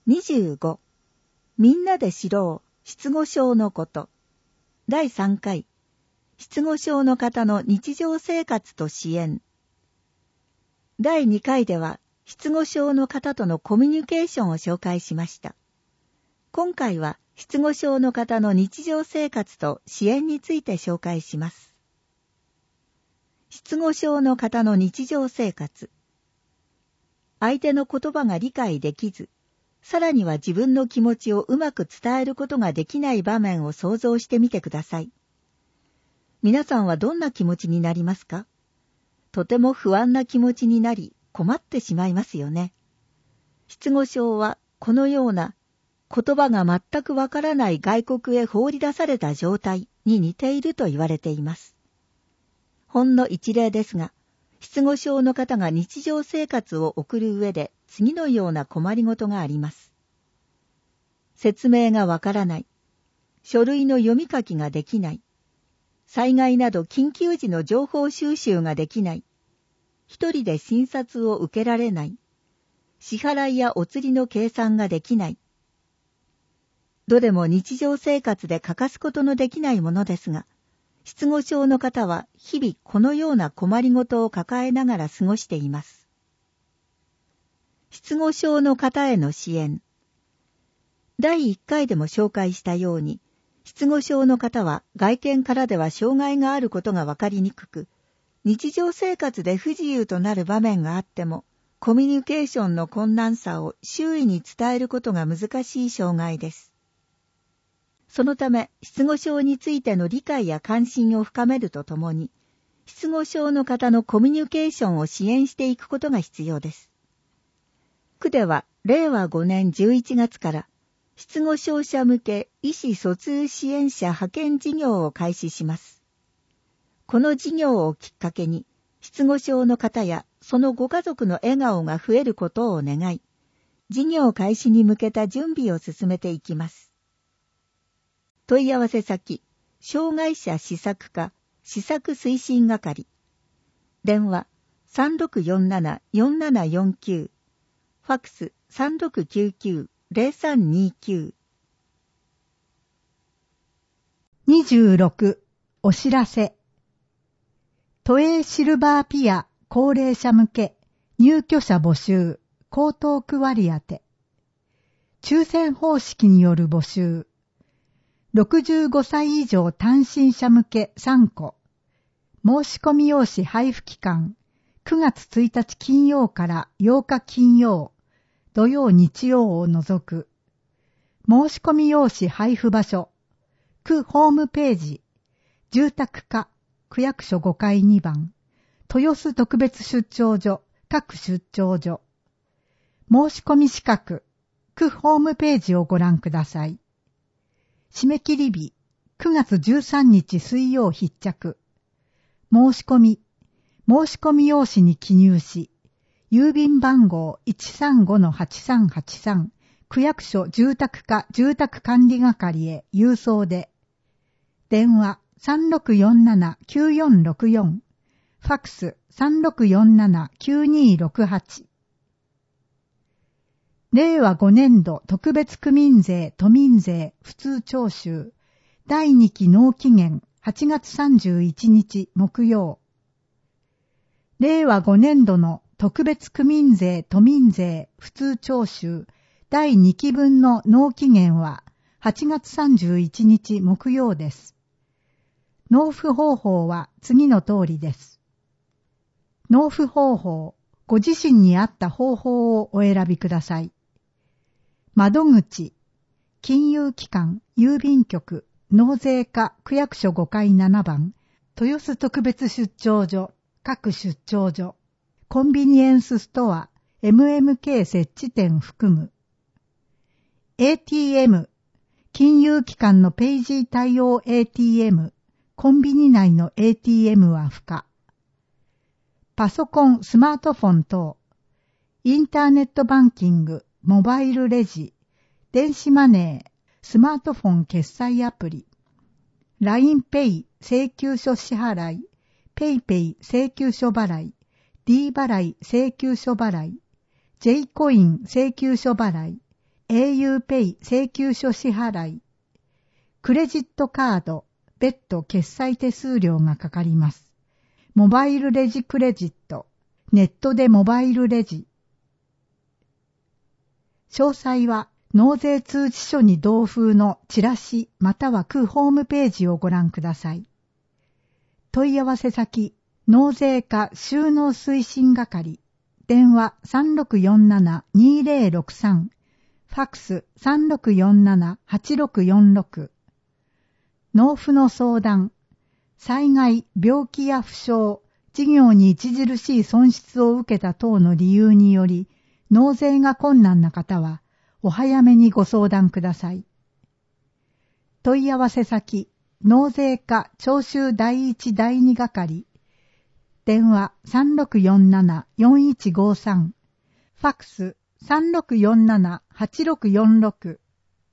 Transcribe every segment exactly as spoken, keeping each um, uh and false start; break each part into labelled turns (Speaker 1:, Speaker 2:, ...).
Speaker 1: にじゅうご、みんなで知ろう失語症のこと。だいさんかい、失語症の方の日常生活と支援。だいにかいでは、失語症の方とのコミュニケーションを紹介しました。今回は、失語症の方の日常生活と支援について紹介します。失語症の方の日常生活。相手の言葉が理解できず、さらには自分の気持ちをうまく伝えることができない場面を想像してみてください。皆さんはどんな気持ちになりますか？とても不安な気持ちになり困ってしまいますよね。失語症はこのような言葉が全くわからない外国へ放り出された状態に似ていると言われています。ほんの一例ですが、失語症の方が日常生活を送る上で次のような困りごとがあります。説明がわからない。書類の読み書きができない。災害など緊急時の情報収集ができない。一人で診察を受けられない。支払いやお釣りの計算ができない。どれも日常生活で欠かすことのできないものですが、失語症の方は日々このような困りごとを抱えながら過ごしています。失語症の方への支援。だいいっかいでも紹介したように、失語症の方は外見からでは障害があることがわかりにくく、日常生活で不自由となる場面があっても、コミュニケーションの困難さを周囲に伝えることが難しい障害です。そのため、失語症についての理解や関心を深めるとともに、失語症の方のコミュニケーションを支援していくことが必要です。区では、れいわごねんじゅういちがつから、失語症者向け意思疎通支援者派遣事業を開始します。この事業をきっかけに、失語症の方やそのご家族の笑顔が増えることを願い、事業開始に向けた準備を進めていきます。問い合わせ先、障害者施策課、施策推進係。電話、さんろくよんなな よんななよんきゅう。ファックス、さんろくきゅうきゅう ゼロさんにきゅう。
Speaker 2: にじゅうろく、お知らせ。都営シルバーピア高齢者向け入居者募集、江東区割当て。抽選方式による募集。ろくじゅうごさい以上単身者向けさんこ。申し込み用紙配布期間、くがつついたち金曜からようか金曜、土曜日曜を除く。申し込み用紙配布場所、区ホームページ、住宅課、区役所ごかいにばん、豊洲特別出張所、各出張所。申し込み資格、区ホームページをご覧ください。締め切り日、くがつじゅうさんにち水曜必着。申し込み、申し込み用紙に記入し、郵便番号 いちさんごのはちさんはちさん、区役所住宅課住宅管理係へ郵送で。電話 さんろくよんなな きゅうよんろくよん、ファックス さんろくよんなな きゅうにろくはち。れいわごねんど特別区民税都民税普通徴収だいにき納期限はちがつさんじゅういちにち木曜。れいわごねんどの特別区民税都民税普通徴収だいにきぶんの納期限ははちがつさんじゅういちにち木曜です。納付方法は次の通りです。納付方法、ご自身に合った方法をお選びください。窓口、金融機関、郵便局、納税課、区役所ごかいななばん、豊洲特別出張所、各出張所、コンビニエンスストア、エムエムケー 設置店含む。エーティーエム、金融機関のページ対応 エーティーエム、コンビニ内の エーティーエム は不可。パソコン、スマートフォン等、インターネットバンキング、モバイルレジ、電子マネー、スマートフォン決済アプリ、ラインペイ 請求書支払い、ペイペイ請求書払い、D 払い請求書払い、J コイン請求書払い、 エーユーペイ請求書支払い、クレジットカード、別途決済手数料がかかります。モバイルレジクレジット、ネットでモバイルレジ。詳細は納税通知書に同封のチラシまたは区ホームページをご覧ください。問い合わせ先、納税課収納推進係、電話 さんろくよんななにぜろろくさん、ファックス さんろくよんななはちろくよんろく。納付の相談、災害、病気や負傷、事業に著しい損失を受けた等の理由により、納税が困難な方は、お早めにご相談ください。問い合わせ先、納税課徴収第一第二係、電話 さんろくよんななよんいちごさん、ファックス さんろくよんななはちろくよんろく。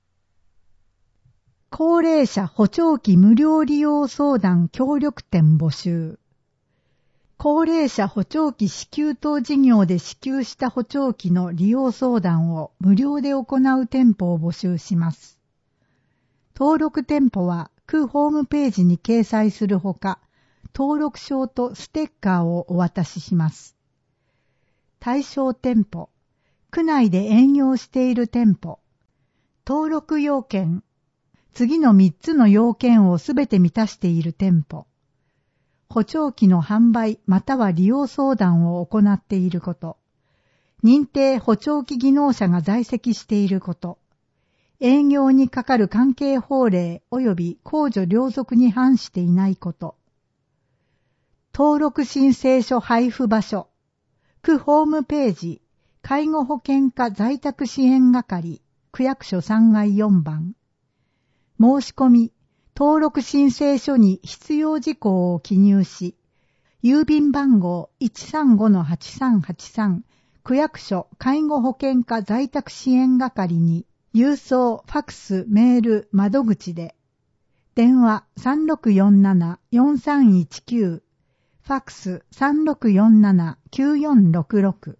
Speaker 2: 高齢者補聴器無料利用相談協力店募集。高齢者補聴器支給等事業で支給した補聴器の利用相談を無料で行う店舗を募集します。登録店舗は区ホームページに掲載するほか、登録証とステッカーをお渡しします。対象店舗、区内で営業している店舗、登録要件、次のみっつの要件をすべて満たしている店舗、補聴器の販売または利用相談を行っていること、認定補聴器技能者が在籍していること、営業にかかる関係法令及び公序良俗に反していないこと、登録申請書配布場所、区ホームページ、介護保険課在宅支援係、区役所さんがいよんばん。申し込み、登録申請書に必要事項を記入し、郵便番号 いちさんごのはちさんはちさん、区役所介護保険課在宅支援係に、郵送、ファックス、メール、窓口で、電話 さんろくよんななよんさんいちきゅう、ファックス さんろくよんななきゅうよんろくろく。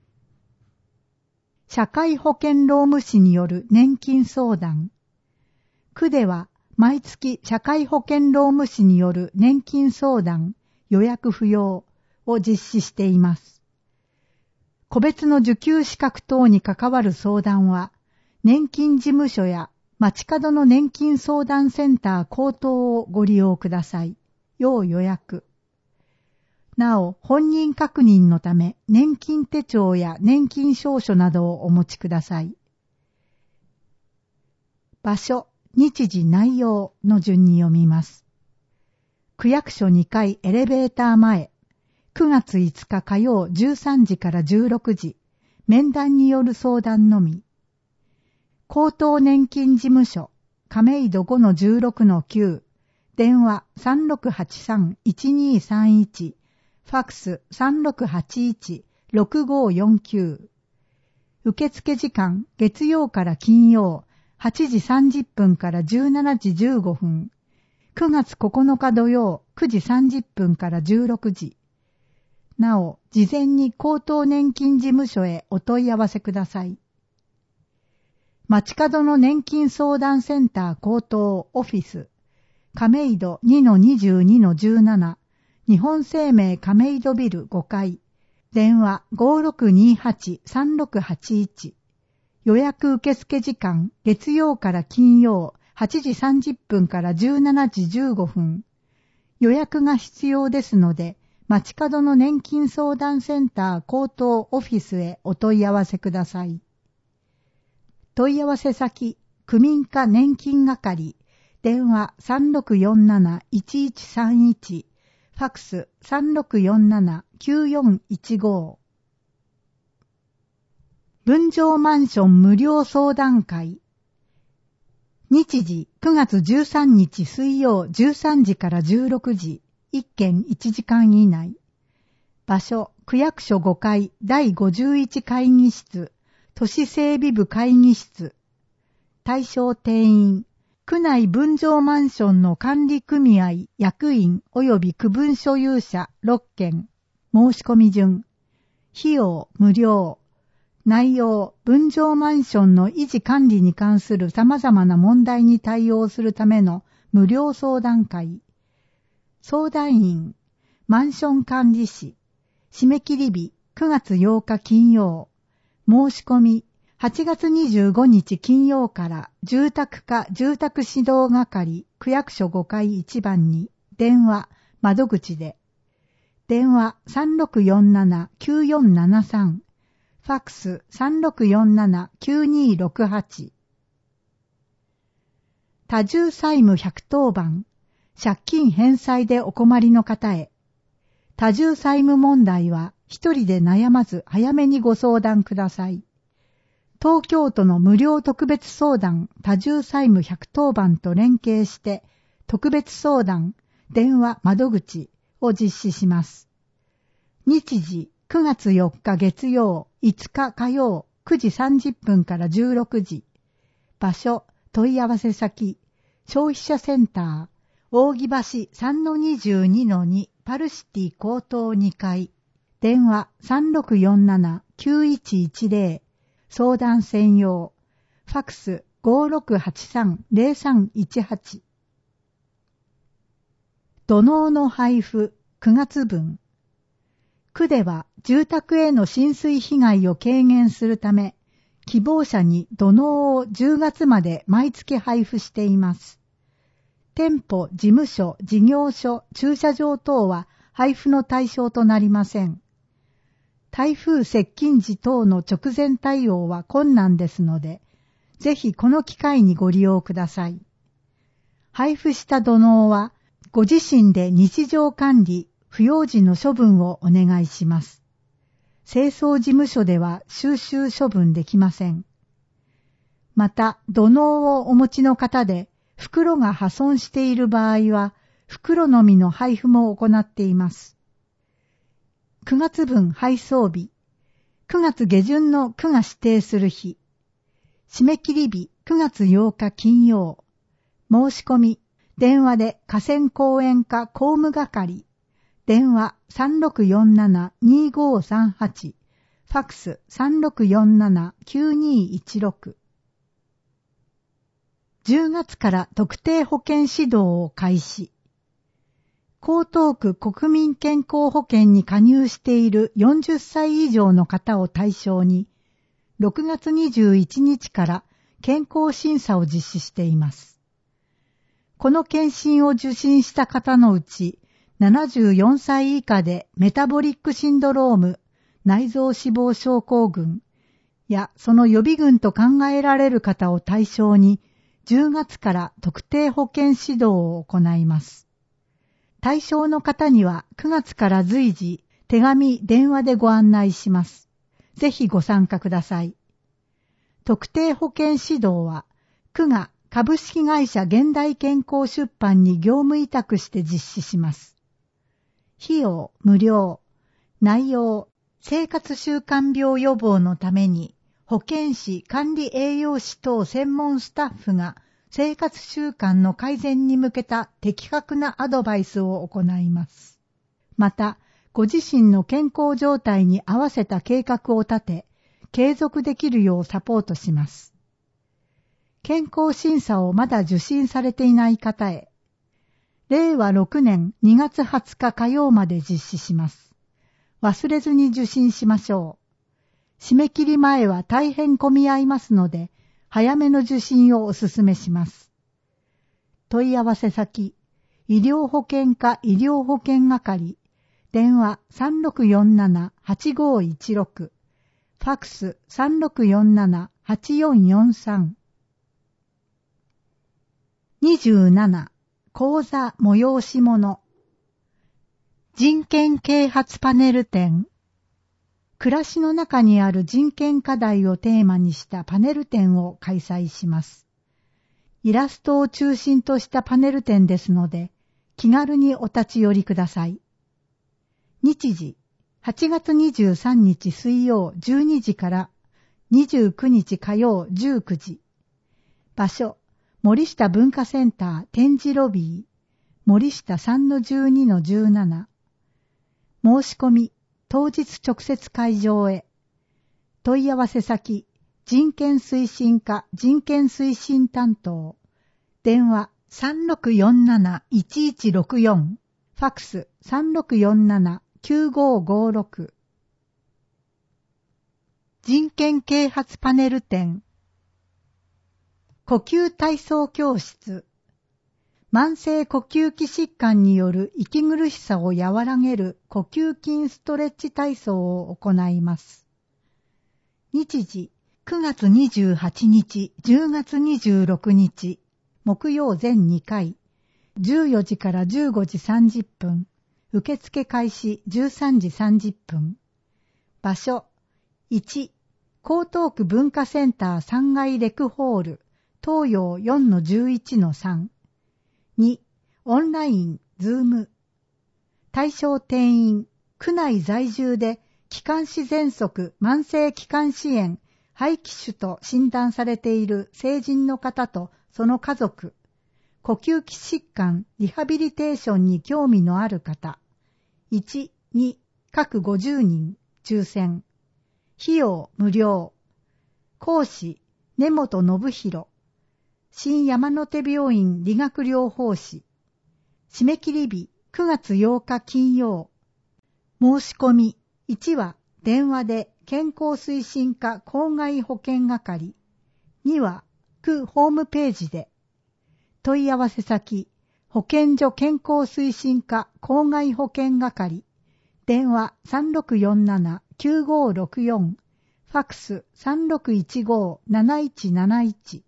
Speaker 2: 社会保険労務士による年金相談。区では毎月社会保険労務士による年金相談、予約不要を実施しています。個別の受給資格等に関わる相談は、年金事務所や街角の年金相談センター口頭をご利用ください。要予約。なお、本人確認のため、年金手帳や年金証書などをお持ちください。場所、日時、内容の順に読みます。区役所にかいエレベーター前、くがついつか火曜じゅうさんじからじゅうろくじ、面談による相談のみ。高等年金事務所、亀戸 ごのじゅうろくのきゅう、電話 さんろくはちさんいちにさんいち、ファックス さんろくはちいちろくごよんきゅう。受付時間、月曜から金曜、はちじさんじゅっぷんからじゅうしちじじゅうごふん。くがつここのか土曜、くじさんじゅっぷんからじゅうろくじ。なお、事前に高等年金事務所へお問い合わせください。街角の年金相談センター高等オフィス、亀戸 にのにじゅうにのじゅうなな、日本生命亀戸ビルごかい、電話 ごろくにはちさんろくはちいち。予約受付時間、月曜から金曜、はちじさんじゅっぷんからじゅうしちじじゅうごふん。予約が必要ですので、街角の年金相談センター高等オフィスへお問い合わせください。問い合わせ先、区民課年金係、電話 さんろくよんなないちいちさんいち、ファックス さんろくよんななきゅうよんいちご。分譲マンション無料相談会。日時くがつじゅうさんにち水曜じゅうさんじからじゅうろくじ、いっけんいちじかん以内。場所、区役所ごかいだいごじゅういち会議室、都市整備部会議室。対象定員、区内分譲マンションの管理組合、役員及び区分所有者ろっけん。申し込み順。費用無料。 内容、分譲マンションの維持管理に関する様々な問題に対応するための無料相談会。相談員、マンション管理士。締め切り日、くがつようか金曜。申し込み、はちがつにじゅうごにち金曜から住宅課住宅指導係区役所ごかいいちばんに電話、窓口で。電話 さんろくよんななきゅうよんななさん。ファックス さんろくよんななきゅうにろくはち。多重債務ひゃくとおばん。借金返済でお困りの方へ。多重債務問題は一人で悩まず早めにご相談ください。東京都の無料特別相談多重債務ひゃくとおばんと連携して特別相談電話窓口を実施します。日時くがつよっか月曜、いつか火曜くじさんじゅっぷんからじゅうろくじ。場所、問い合わせ先、消費者センター、扇橋 さんのにじゅうにのに パルシティ高等にかい。電話 さんろくよんななきゅういちいちゼロ。相談専用。ファックス ごろくはちさんゼロさんいちはち。土のうの配布くがつぶん。区では住宅への浸水被害を軽減するため、希望者に土のうをじゅうがつまで毎月配布しています。店舗、事務所、事業所、駐車場等は配布の対象となりません。台風接近時等の直前対応は困難ですので、ぜひこの機会にご利用ください。配布した土のうは、ご自身で日常管理、不要時の処分をお願いします。清掃事務所では収集処分できません。また、土のうをお持ちの方で、袋が破損している場合は、袋のみの配布も行っています。くがつぶん配送日、くがつ下旬の区が指定する日、締め切り日くがつようか金曜、申し込み、電話で河川公園課公務係、電話 さんろくよんななにごさんはち、ファックス さんろくよんななきゅうにいちろく。じゅうがつから特定保険指導を開始。江東区国民健康保険に加入しているよんじゅっさい以上の方を対象に、ろくがつにじゅういちにちから健康審査を実施しています。この検診を受診した方のうち、ななじゅうよんさい以下でメタボリックシンドローム、内臓脂肪症候群やその予備群と考えられる方を対象に、じゅうがつから特定保険指導を行います。対象の方にはくがつから随時手紙、電話でご案内します。ぜひご参加ください。特定保険指導は区が株式会社現代健康出版に業務委託して実施します。費用無料。内容、生活習慣病予防のために保健師、管理栄養士等専門スタッフが生活習慣の改善に向けた的確なアドバイスを行います。また、ご自身の健康状態に合わせた計画を立て、継続できるようサポートします。健康審査をまだ受診されていない方へ、れいわろくねんにがつはつか火曜まで実施します。忘れずに受診しましょう。締め切り前は大変混み合いますので、早めの受診をお勧めします。問い合わせ先、医療保険課医療保険係、電話 さんろくよんななはちごいちろく、ファックス さんろくよんななはちよんよんさん。にじゅうなな、講座催し物。人権啓発パネル展。暮らしの中にある人権課題をテーマにしたパネル展を開催します。イラストを中心としたパネル展ですので、気軽にお立ち寄りください。日時、はちがつにじゅうさんにち水曜じゅうにじからにじゅうくにち火曜じゅうくじ。場所、森下文化センター展示ロビー、森下 さんのじゅうにのじゅうなな。申し込み、当日直接会場へ。 問い合わせ先、人権推進課人権推進担当。電話 さんろくよんなな いちいちろくよん。ファックス さんろくよんなな きゅうごごろく。人権啓発パネル展。呼吸体操教室。慢性呼吸器疾患による息苦しさを和らげる呼吸筋ストレッチ体操を行います。日時、くがつにじゅうはちにち、じゅうがつにじゅうろくにち、木曜全にかい、じゅうよじからじゅうごじさんじゅっぷん、受付開始じゅうさんじさんじゅっぷん。場所、いち、江東区文化センターさんがいレクホール、東洋 よんのじゅういちのさん。に、オンライン、ズーム。対象定員、区内在住で、気管支喘息、慢性気管支炎、肺気腫と診断されている成人の方とその家族、呼吸器疾患、リハビリテーションに興味のある方、いち、に、各ごじゅうにん、抽選。費用無料。講師、根本信弘。新山手病院理学療法士。締め切り日くがつようか金曜。申し込みいちは電話で健康推進課公害保険係。には区ホームページで。問い合わせ先保健所健康推進課公害保険係。電話 さんろくよんなな きゅうごろくよん。ファックス さんろくいちご なないちなないち。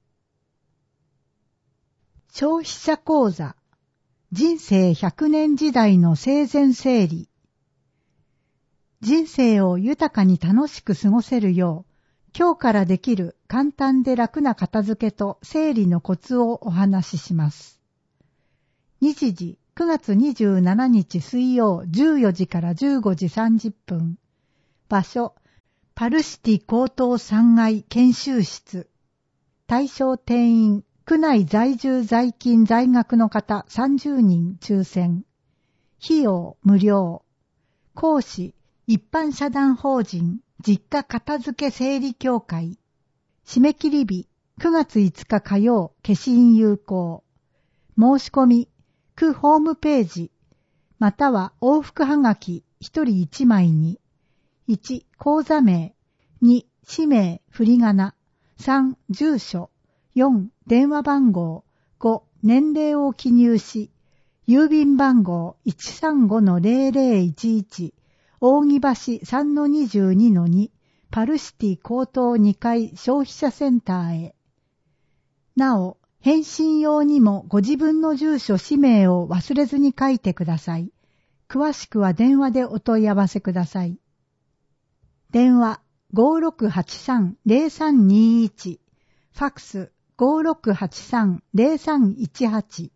Speaker 2: 消費者講座、人生ひゃくねん時代の生前整理。人生を豊かに楽しく過ごせるよう、今日からできる簡単で楽な片付けと整理のコツをお話しします。日時、くがつにじゅうしちにち水曜じゅうよじからじゅうごじさんじゅっぷん。場所、パルシティ高等さんがい研修室。対象定員、区内在住在勤在学の方さんじゅうにん抽選。費用無料。講師、一般社団法人実家片付け整理協会。締め切り日くがついつか火曜消印有効。申し込み、区ホームページ、または往復はがきひとりいちまいに。いち、口座名。に、氏名、振り仮名。さん、住所。よん、電話番号。ご、年齢を記入し、郵便番号 いちさんごのぜろぜろいちいち、扇橋 さんのにじゅうにのに、パルシティ高等にかい消費者センターへ。なお、返信用にもご自分の住所氏名を忘れずに書いてください。詳しくは電話でお問い合わせください。電話 ごろくはちさんぜろさんにいち、ファックスごろくはちさんぜろさんいちはち。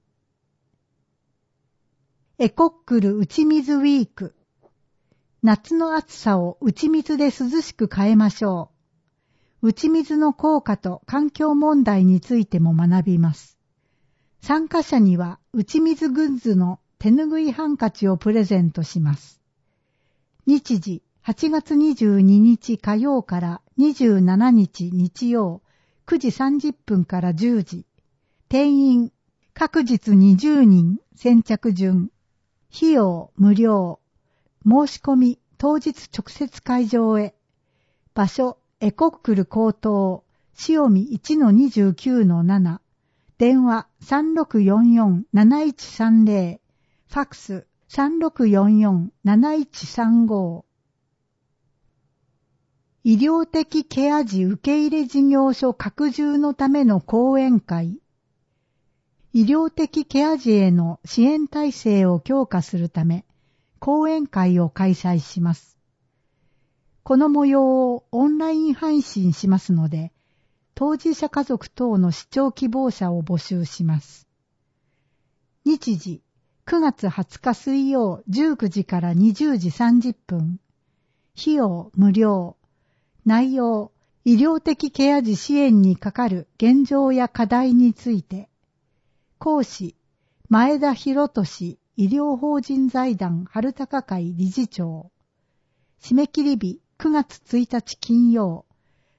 Speaker 2: エコックル打ち水ウィーク。夏の暑さを打ち水で涼しく変えましょう。打ち水の効果と環境問題についても学びます。参加者には打ち水グッズの手ぬぐいハンカチをプレゼントします。日時はちがつにじゅうににち火曜からにじゅうしちにち日曜くじさんじゅっぷんからじゅうじ。定員各日にじゅうにん先着順。費用無料。申し込み当日直接会場へ。場所エコックル高等塩見 いちのにじゅうきゅうのなな。電話 さんろくよんよんなないちさんぜろ。ファックス さんろくよんよんなないちさんご。医療的ケア児受け入れ事業所拡充のための講演会。医療的ケア児への支援体制を強化するため、講演会を開催します。この模様をオンライン配信しますので、当事者家族等の視聴希望者を募集します。日時、くがつはつか水曜じゅうくじからにじゅうじさんじゅっぷん。費用無料。内容、医療的ケア児支援にかかる現状や課題について。講師、前田博俊医療法人財団春高会理事長。締め切り日くがつついたち金曜、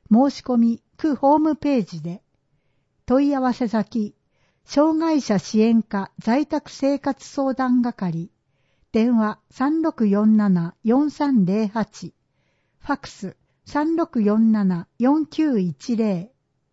Speaker 2: 申し込み、区ホームページで、問い合わせ先、障害者支援課在宅生活相談係、電話 さんろくよんなな よんさんぜろはち、ファックス さんろくよんなな よんきゅういちぜろ。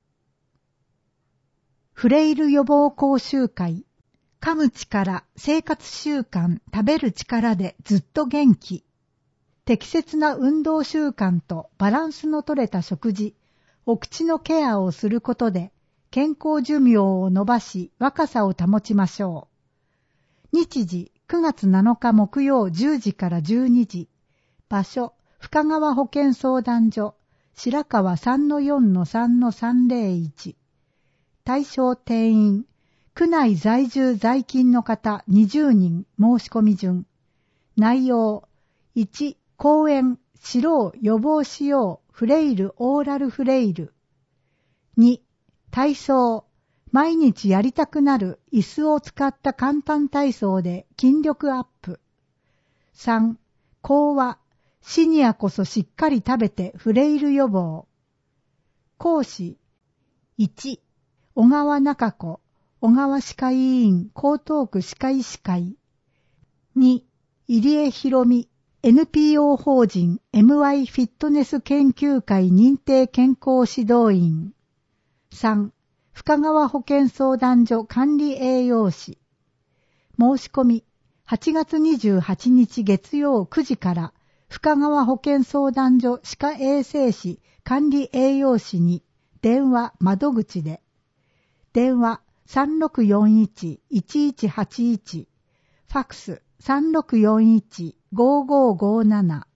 Speaker 2: フレイル予防講習会、噛む力、生活習慣、食べる力でずっと元気。適切な運動習慣とバランスの取れた食事、お口のケアをすることで、健康寿命を伸ばし、若さを保ちましょう。日時、くがつなのか木曜じゅうじからじゅうにじ。場所、深川保健相談所、白川 さんのよんのさんのさんぜろいち。対象定員、区内在住在勤の方にじゅうにん申し込み順。内容、いち、講演、知ろう、予防しよう、フレイル、オーラルフレイル。に、体操、毎日やりたくなる椅子を使った簡単体操で筋力アップ。さん、講話、シニアこそしっかり食べてフレイル予防。講師、いち、小川中子、小川歯科医院江東区歯科医師会。に、入江博美、エヌピーオー 法人 エムワイ フィットネス研究会認定健康指導員。さん、深川保健相談所管理栄養士。申し込み、はちがつにじゅうはちにち月曜くじから深川保健相談所歯科衛生士管理栄養士に電話窓口で。電話 さんろくよんいち いちいちはちいち、ファックス さんろくよんいち ごごごなな。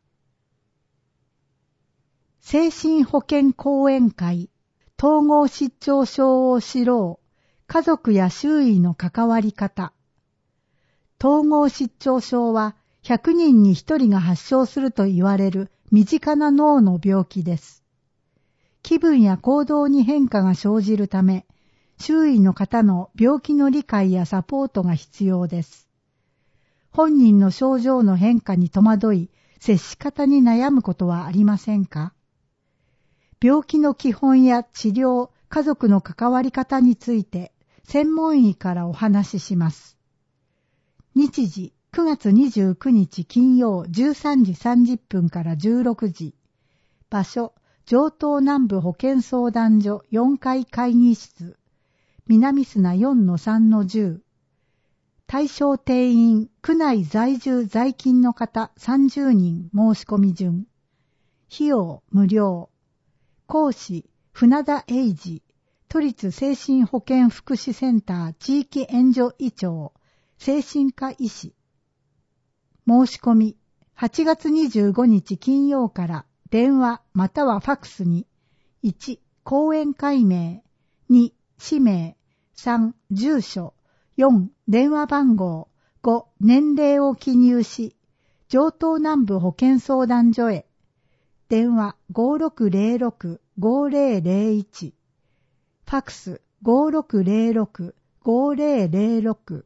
Speaker 2: 精神保健講演会、統合失調症を知ろう、家族や周囲の関わり方。統合失調症はひゃくにんにひとりが発症すると言われる身近な脳の病気です。気分や行動に変化が生じるため、周囲の方の病気の理解やサポートが必要です。本人の症状の変化に戸惑い、接し方に悩むことはありませんか？病気の基本や治療、家族の関わり方について、専門医からお話しします。日時、くがつにじゅうくにち金曜じゅうさんじさんじゅっぷんからじゅうろくじ。場所、城東南部保健相談所よんかい会議室。南砂 よんのさんのじゅう。対象定員、区内在住在勤の方さんじゅうにん申し込み順。費用無料。講師、船田英二、都立精神保健福祉センター地域援助医長、精神科医師。申し込み、はちがつにじゅうごにち金曜から電話またはファックスに、いち、講演会名、に、氏名、さん、住所、よん、電話番号、ご、年齢を記入し、城東南部保健相談所へ。電話 ごろくぜろろく ごぜろぜろいち、ファックス ごろくぜろろく ごぜろぜろろく。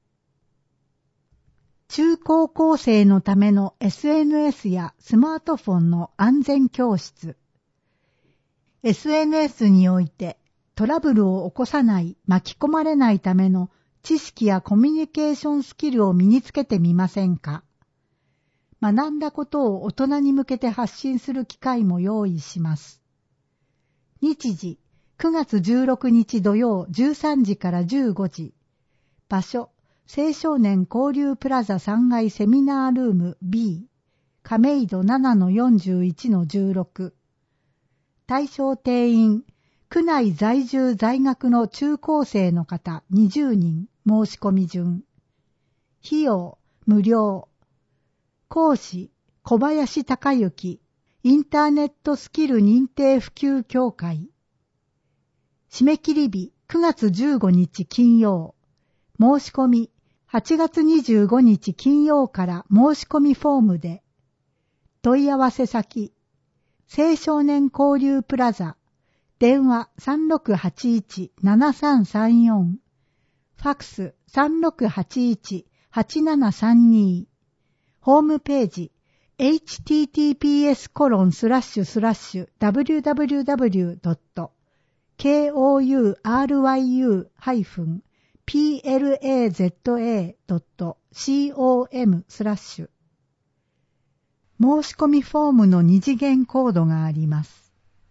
Speaker 2: 中高校生のための エスエヌエス やスマートフォンの安全教室。エスエヌエス においてトラブルを起こさない、巻き込まれないための知識やコミュニケーションスキルを身につけてみませんか？学んだことを大人に向けて発信する機会も用意します。日時、くがつじゅうろくにち土曜じゅうさんじからじゅうごじ。場所、青少年交流プラザさんがいセミナールーム B、亀戸 ななのよんじゅういちのじゅうろく。対象定員、区内在住在学の中高生の方にじゅうにん申し込み順。費用、無料。講師、小林隆之、インターネットスキル認定普及協会。締め切り日、くがつじゅうごにち金曜。申し込み、はちがつにじゅうごにち金曜から申し込みフォームで。問い合わせ先、青少年交流プラザ、電話 さんろくはちいち ななさんさんよん、ファックス さんろくはちいち はちななさんに、ホームページ、 エイチティーティーピーエスコロンスラッシュスラッシュダブリューダブリューダブリュードットケーオーユーアールワイユーピーエルエーゼットエードットコム スラッシュ申し込みフォームの二次元コードがあります。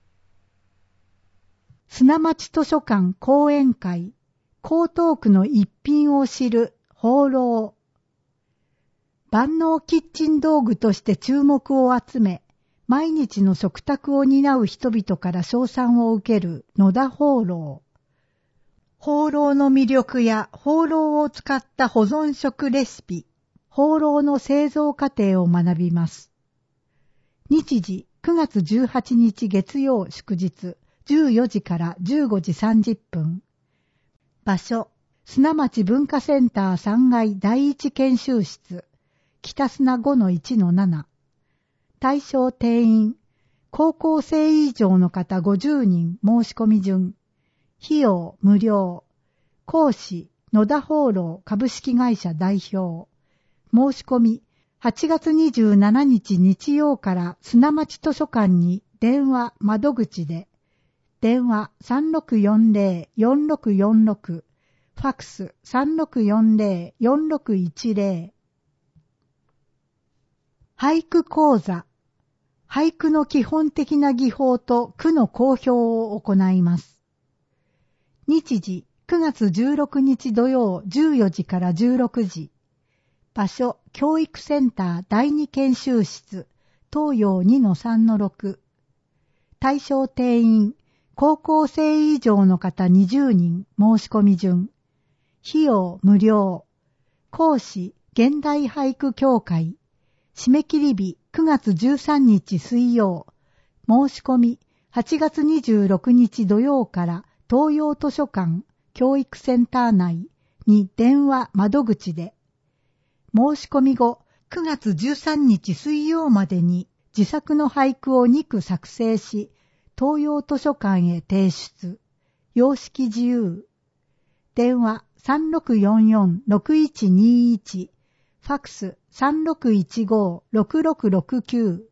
Speaker 2: 砂町図書館講演会江東区の一品を知る放浪。万能キッチン道具として注目を集め、毎日の食卓を担う人々から称賛を受ける野田放浪。放浪の魅力や放浪を使った保存食レシピ、放浪の製造過程を学びます。日時くがつじゅうはちにち月曜祝日じゅうよじからじゅうごじさんじゅっぷん。場所、砂町文化センターさんがい第一研修室。北砂 ごのいちのなな。対象定員、高校生以上の方ごじゅうにん申し込み順。費用無料。講師、野田放浪株式会社代表。申し込み、はちがつにじゅうしちにち日曜から砂町図書館に電話窓口で、電話 さんろくよんぜろ よんろくよんろく、ファックス さんろくよんぜろ よんろくいちぜろ。俳句講座。俳句の基本的な技法と句の講評を行います。日時、くがつじゅうろくにち土曜じゅうよじからじゅうろくじ。場所、教育センター第二研修室、東洋 にのさんのろく。対象定員、高校生以上の方にじゅうにん申し込み順。費用無料。講師、現代俳句協会。締め切り日くがつじゅうさんにち水曜。申し込みはちがつにじゅうろくにち土曜から東洋図書館教育センター内に電話窓口で。申し込み後くがつじゅうさんにち水曜までに自作の俳句をにく作成し、東洋図書館へ提出。様式自由。電話 さんろくよんよんろくいちにいち。ファックス さんろくいちごろくろくろくきゅう。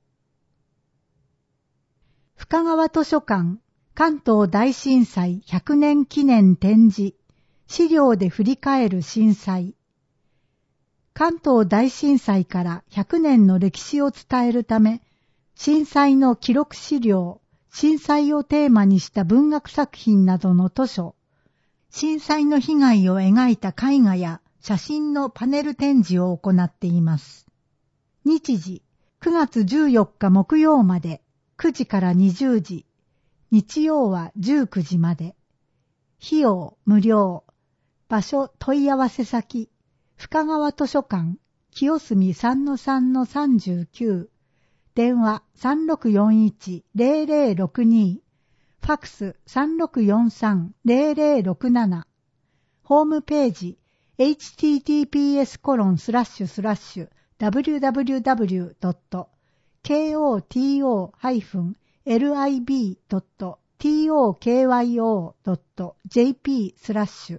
Speaker 2: 深川図書館関東大震災ひゃくねん記念展示。資料で振り返る震災。関東大震災からひゃくねんの歴史を伝えるため、震災の記録資料、震災をテーマにした文学作品などの図書、震災の被害を描いた絵画や写真のパネル展示を行っています。日時、くがつじゅうよっか木曜まで、くじからにじゅうじ、日曜はじゅうくじまで。費用無料。場所問い合わせ先、深川図書館、清澄 さんのさんのさんじゅうきゅう。電話 さんろくよんいちぜろぜろろくに。ファックス さんろくよんさんぜろぜろろくなな。ホームページ、エイチティーティーピーエスコロンスラッシュスラッシュダブリューダブリューダブリュードットケーオーティーオーハイフンエルアイビードットティーオーケーワイオードットジェーピー スラッシュ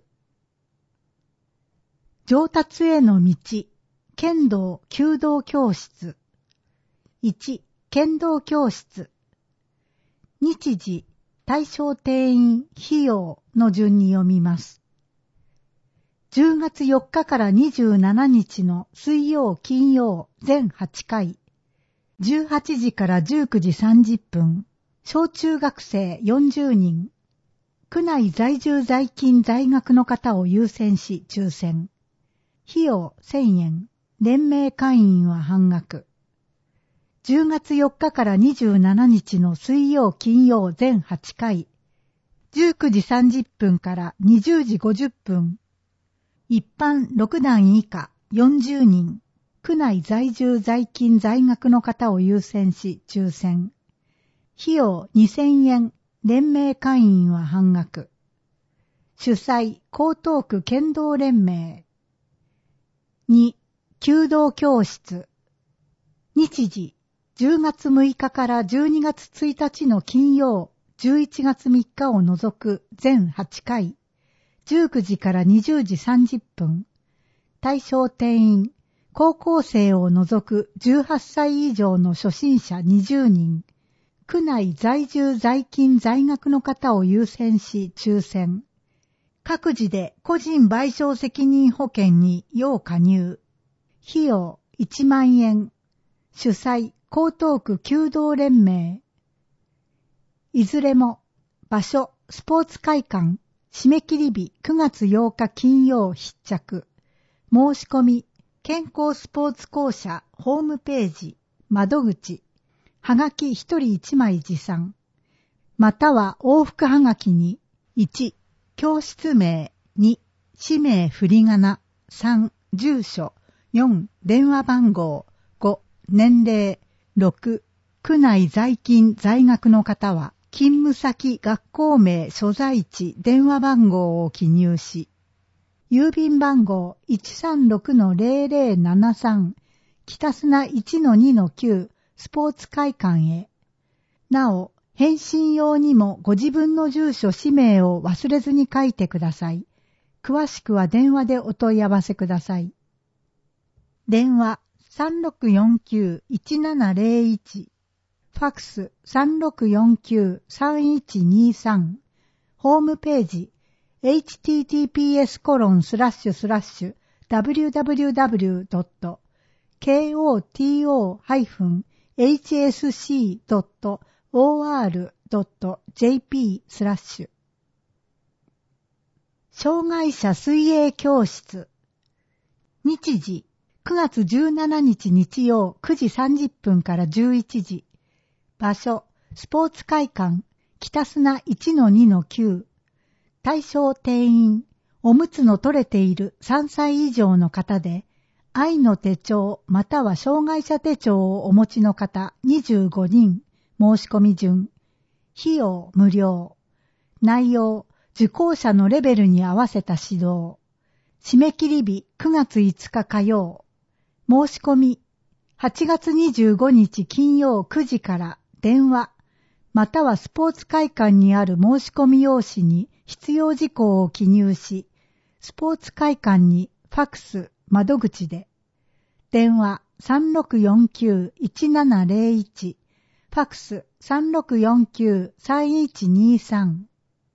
Speaker 2: 上達への道、剣道弓道教室。いち、剣道教室。日時、対象定員、費用の順に読みます。じゅうがつよっかからにじゅうしちにちの水曜金曜全はちかい。じゅうはちじからじゅうくじさんじゅっぷん。小中学生よんじゅうにん。区内在住在勤在学の方を優先し抽選。費用せんえん。連盟会員は半額。じゅうがつよっかからにじゅうしちにちの水曜金曜全はちかい。じゅうくじさんじゅっぷんからにじゅうじごじゅっぷん。一般ろくだん以下よんじゅうにん。区内在住在勤在学の方を優先し抽選。費用にせんえん。連盟会員は半額。主催江東区剣道連盟。に、弓道教室。日時、じゅうがつむいかからじゅうにがつついたちの金曜、じゅういちがつみっかを除く全はちかい。じゅうくじからにじゅうじさんじゅっぷん。対象定員、 高校生を除くじゅうはっさい以上の初心者にじゅうにん、区内在住在勤在学の方を優先し抽選。各自で個人賠償責任保険に要加入。費用いちまんえん。主催江東区弓道連盟。いずれも場所スポーツ会館。締め切り日くがつようか金曜必着。申し込み健康スポーツ公社ホームページ窓口。はがきひとりいちまい持参。または往復はがきにいち教室名、に氏名振り仮名、さん住所、よん電話番号、ご年齢、ろく区内在勤在学の方は勤務先学校名所在地電話番号を記入し、郵便番号 いちさんろくのゼロゼロななさん 北砂 いちのにのきゅうスポーツ会館へ。なお、返信用にもご自分の住所氏名を忘れずに書いてください。詳しくは電話でお問い合わせください。電話 さんろくよんきゅういちななゼロいち、ファクス さんろくよんきゅうさんいちにさん、ホームページ エイチティーティーピーエスコロンスラッシュスラッシュダブリューダブリューダブリュードットケーオーティーオーハイフンエイチエスシードットオーアールドットジェーピー スラッシュ障害者水泳教室。日時くがつじゅうしちにち日曜くじさんじゅっぷんからじゅういちじ。場所スポーツ会館北砂 いちのにのきゅう。対象定員おむつの取れているさんさい以上の方で、愛の手帳または障害者手帳をお持ちの方にじゅうごにん。申し込み順。費用無料。内容受講者のレベルに合わせた指導。締め切り日くがついつか火曜。申し込みはちがつにじゅうごにち金曜くじから電話またはスポーツ会館にある申し込み用紙に必要事項を記入し、スポーツ会館にファクス窓口で。電話 さんろくよんきゅういちななゼロいち、ファクス さんろくよんきゅうさんいちにさん。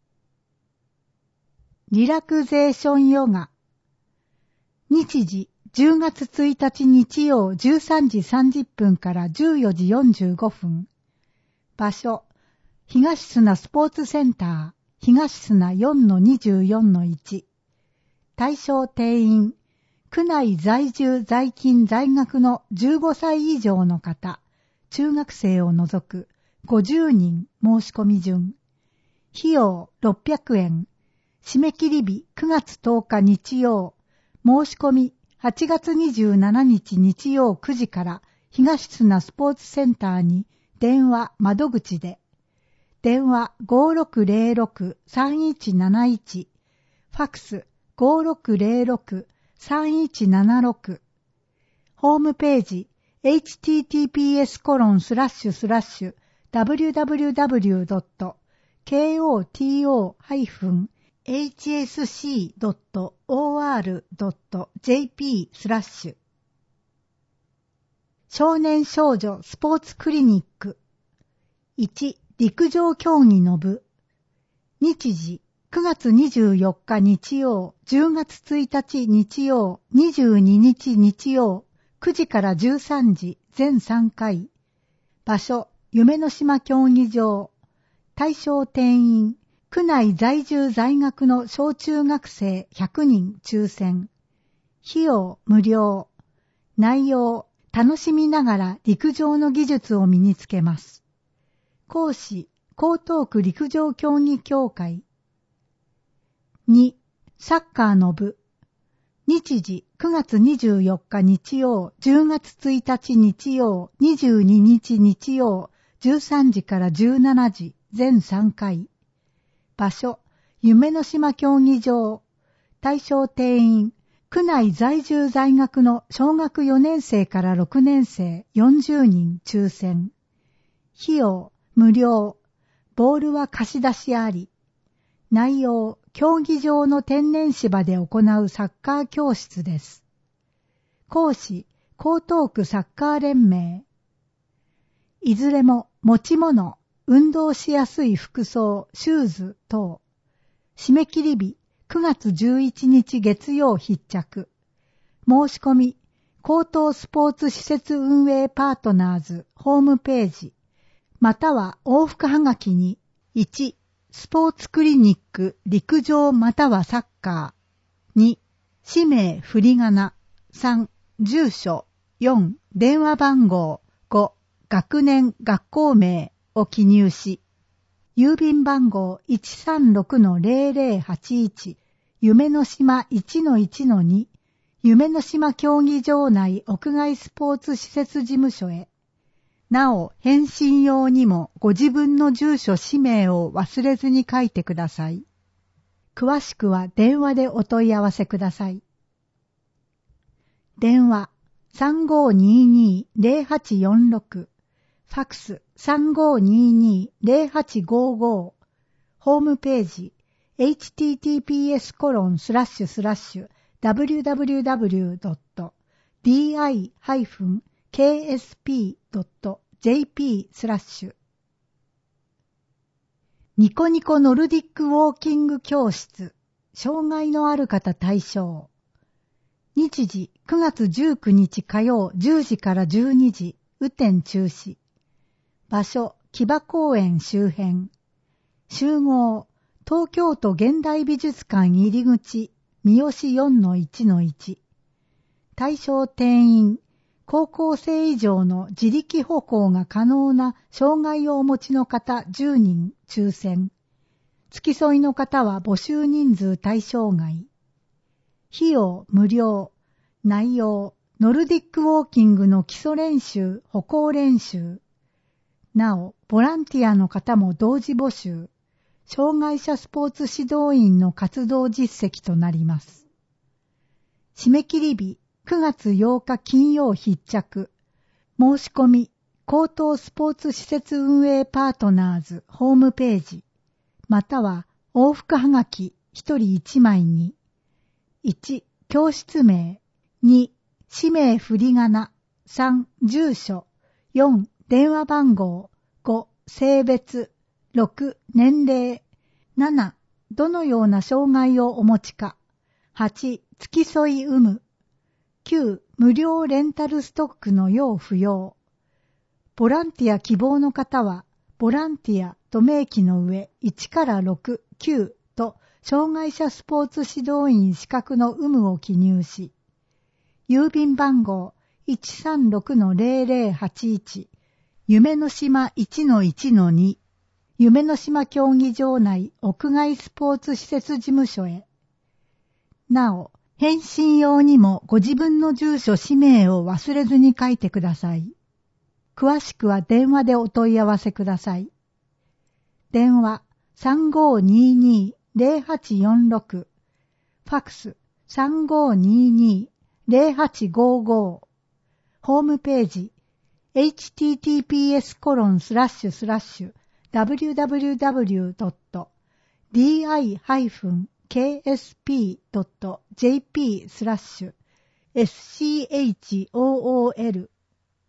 Speaker 2: リラクゼーションヨガ。日時じゅうがつついたち日曜じゅうさんじさんじゅっぷんからじゅうよじよんじゅうごふん。場所東砂スポーツセンター東砂 よんのにじゅうよんのいち。対象定員区内在住在勤在学のじゅうごさい以上の方、中学生を除くごじゅうにん申し込み順。費用ろっぴゃくえん。締め切り日くがつとおか日曜。申し込みはちがつにじゅうしちにち日曜くじから東砂スポーツセンターに電話窓口で。電話 ごろくゼロろくさんいちなないち。ファクス ごろくゼロろくさんいちななろく。ホームページ エイチティーティーピーエスコロンスラッシュスラッシュダブリューダブリューダブリュードットケーオーティーオーハイフンエイチエスシードットオーアールドットジェーピー スラッシュ少年少女スポーツクリニック。いち陸上競技の部。日時くがつにじゅうよっか日曜じゅうがつついたち日曜にじゅうににち日曜くじからじゅうさんじ全さんかい。場所夢の島競技場。対象定員区内在住在学の小中学生ひゃくにん抽選。費用無料。内容楽しみながら陸上の技術を身につけます。講師江東区陸上競技協会。にサッカーの部。日時くがつにじゅうよっか日曜じゅうがつついたち日曜にじゅうににち日曜じゅうさんじからじゅうしちじ全さんかい。場所夢の島競技場。対象定員区内在住在学の小学よねん生からろくねん生よんじゅうにん抽選。費用無料。ボールは貸し出しあり。内容競技場の天然芝で行うサッカー教室です。講師江東区サッカー連盟。いずれも持ち物、運動しやすい服装、シューズ等。締め切り日くがつじゅういちにち月曜必着。申し込み、江東スポーツ施設運営パートナーズホームページ、または往復はがきに、いち、スポーツクリニック陸上またはサッカー。に、氏名振り仮名。さん、住所。よん、電話番号。ご、学年学校名を記入し、郵便番号 いちさんろくのゼロゼロはちいち、夢の島 いちのいちのに、夢の島競技場内屋外スポーツ施設事務所へ。なお、返信用にもご自分の住所氏名を忘れずに書いてください。詳しくは電話でお問い合わせください。電話 さんごーにーにーゼロはちよんろく、ファックス さんごーにーにーゼロはちごーごー、ホームページ エイチティーティーピーエスコロンスラッシュスラッシュダブリューダブリューダブリュードットディーアイハイフンケーエスピードットジェーピー スラッシュニコニコノルディックウォーキング教室、障害のある方対象。日時くがつじゅうくにち火曜じゅうじからじゅうにじ、雨天中止。場所、木場公園周辺。集合、東京都現代美術館入り口、三好 よんのいちのいち。対象定員、高校生以上の自力歩行が可能な障害をお持ちの方じゅうにん抽選。付き添いの方は募集人数対象外。費用無料。内容、ノルディックウォーキングの基礎練習、歩行練習。なお、ボランティアの方も同時募集。障害者スポーツ指導員の活動実績となります。締め切り日、くがつようか金曜必着。申し込み、江東スポーツ施設運営パートナーズホームページ、または往復はがきひとりいちまいに、いち、教室名、に、氏名振り仮名、さん、住所、よん、電話番号、ご、性別、ろく、年齢、なな、どのような障害をお持ちか、はち、付き添い有無、きゅう、無料レンタルストックの要不要。ボランティア希望の方は、ボランティアと明記の上いちからろく、きゅうと障害者スポーツ指導員資格の有無を記入し、郵便番号 いちさんろくのゼロゼロはちいち、夢の島 いちのいちのに、夢の島競技場内屋外スポーツ施設事務所へ。なお、返信用にもご自分の住所氏名を忘れずに書いてください。詳しくは電話でお問い合わせください。電話 さんごーにーにーゼロはちよんろく、ファックス さんごーにーにーゼロはちごーごー、ホームページ エイチティーティーピーエスコロンスラッシュスラッシュダブリューダブリューダブリュードットディーアイハイフンケーエスピードットジェーピー スラッシュ エスシーエイチオーオーエル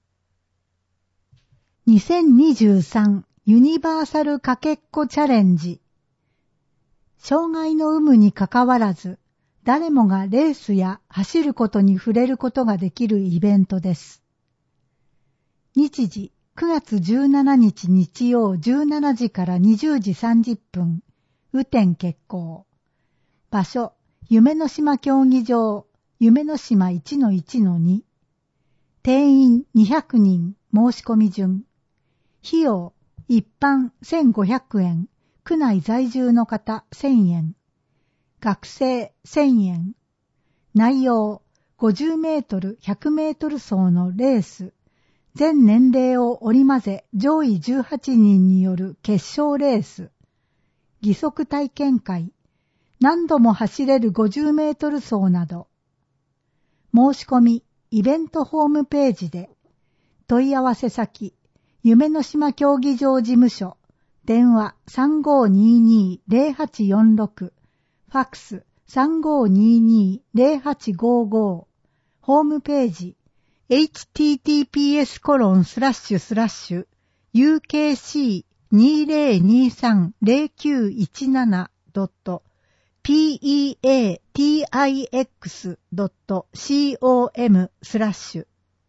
Speaker 2: にせんにじゅうさんユニバーサルかけっこチャレンジ。障害の有無にかかわらず、誰もがレースや走ることに触れることができるイベントです。日時くがつじゅうしちにち日曜じゅうしちじからにじゅうじさんじゅっぷん、雨天決行。場所、夢の島競技場、夢の島 いちのいちのに。定員にひゃくにん、申し込み順。費用、一般せんごひゃくえん、区内在住の方せんえん。学生せんえん。内容、ごじゅうメートル、ひゃくメートル走のレース。全年齢を織り交ぜ上位じゅうはちにんによる決勝レース。義足体験会。何度も走れるごじゅうメートル走など。申し込み、イベントホームページで。問い合わせ先、夢の島競技場事務所。電話 さんごーにーにーゼロはちよんろく。ファックス さんごーにーにーゼロはちごーごー。ホームページ、 エイチティーティーピーエスコロンスラッシュスラッシュユーケーシーにせんにじゅうさん ゼロきゅういちなな ドット ピーイーエーティーアイエックス ドット コム スラッシュ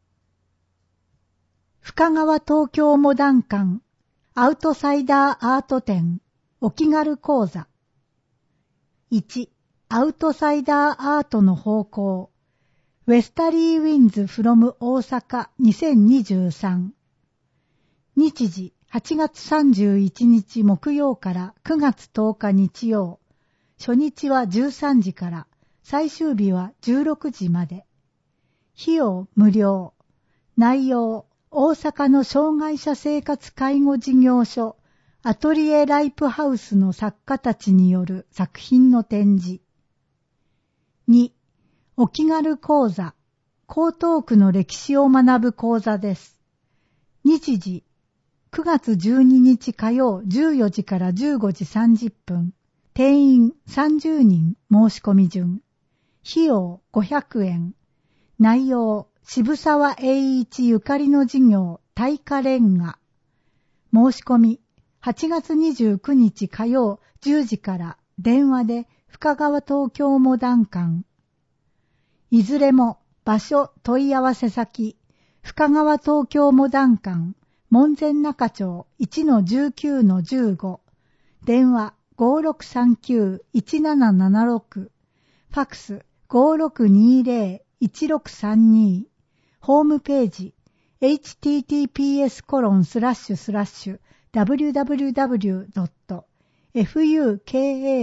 Speaker 2: 深川東京モダン館アウトサイダーアート展お気軽講座。いち. アウトサイダーアートの方向ウェスタリーウィンズフロム大阪にせんにじゅうさん。日時はちがつさんじゅういちにち木曜からくがつとおか日曜。初日はじゅうさんじから最終日はじゅうろくじまで。費用無料。内容大阪の障害者生活介護事業所アトリエライプハウスの作家たちによる作品の展示。に. お気軽講座、江東区の歴史を学ぶ講座です。日時、くがつじゅうににち火曜じゅうよじからじゅうごじさんじゅっぷん。定員さんじゅうにん申し込み順。費用ごひゃくえん。内容、渋沢栄一ゆかりの事業、大化レンガ。申し込み、はちがつにじゅうくにち火曜じゅうじから電話で深川東京モダン館。いずれも場所問い合わせ先、深川東京モダン館、門前仲町 いちのじゅうきゅうのじゅうご、電話 ごろくさんきゅういちななななろく、ファクス ごろくにゼロいちろくさんに、ホームページ エイチティーティーピーエスコロンスラッシュスラッシュダブリューダブリューダブリュードットファク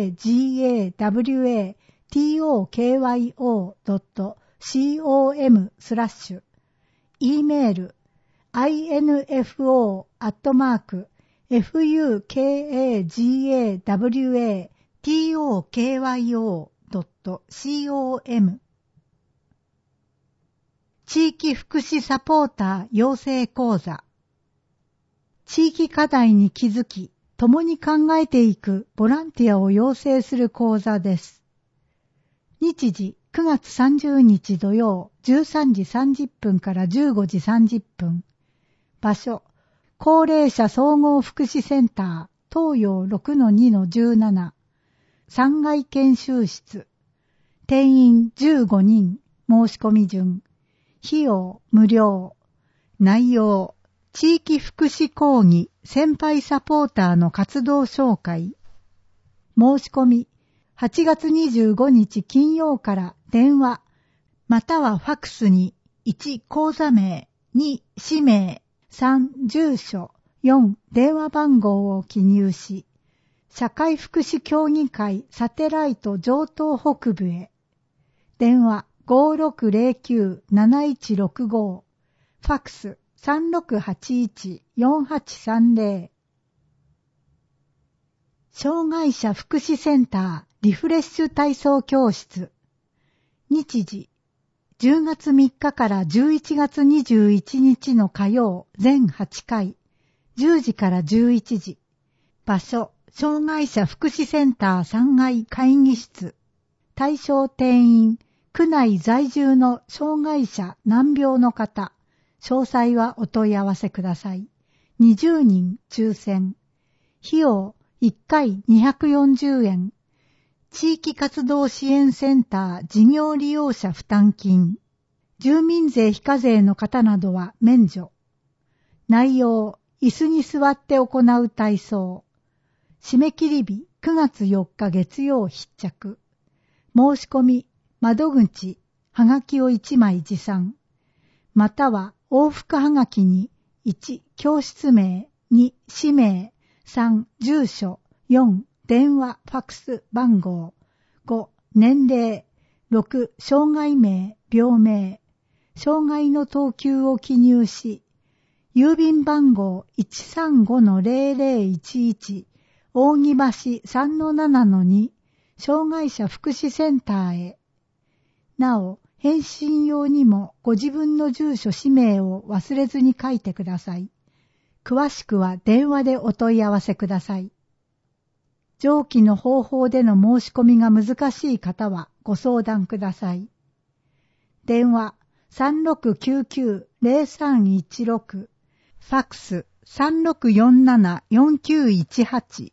Speaker 2: トドットコム スラッシュ E メール アイエヌエフオー アットマーク ファクトドットコム 地域福祉サポーター養成講座。地域課題に気づき、共に考えていくボランティアを養成する講座です。日時くがつさんじゅうにち土曜じゅうさんじさんじゅっぷんからじゅうごじさんじゅっぷん。場所、高齢者総合福祉センター東洋 ろくのにのじゅうなな。さんがい研修室。定員じゅうごにん申し込み順。費用無料。内容、地域福祉講義先輩サポーターの活動紹介。申し込み、はちがつにじゅうごにち金曜から電話、またはファクスにいち講座名、に氏名、さん住所、よん電話番号を記入し、社会福祉協議会サテライト上東北部へ。電話 ごろくゼロきゅう なないちろくご、ファクスさんろくはちいち よんはちさんゼロ。障害者福祉センターリフレッシュ体操教室。日時、じゅうがつみっかからじゅういちがつにじゅういちにちの火曜全はちかい、じゅうじからじゅういちじ。場所、障害者福祉センターさんがい会議室。対象定員、区内在住の障害者難病の方。詳細はお問い合わせください。にじゅうにん抽選。費用いっかいにひゃくよんじゅうえん。地域活動支援センター事業利用者負担金。住民税非課税の方などは免除。内容、椅子に座って行う体操。締め切り日くがつよっか月曜必着。申し込み、窓口、はがきをいちまい持参。または往復はがきにいち教室名、に氏名、さん住所、よん電話ファクス番号、ご年齢、ろく障害名、病名、障害の等級を記入し、郵便番号 いちさんごのゼロゼロいちいち 扇橋 さんのななのに 障害者福祉センターへ。なお、返信用にもご自分の住所氏名を忘れずに書いてください。詳しくは電話でお問い合わせください。上記の方法での申し込みが難しい方はご相談ください。電話さんろくきゅうきゅう ゼロさんいちろく、ファックス さんろくよんなな よんきゅういちはち。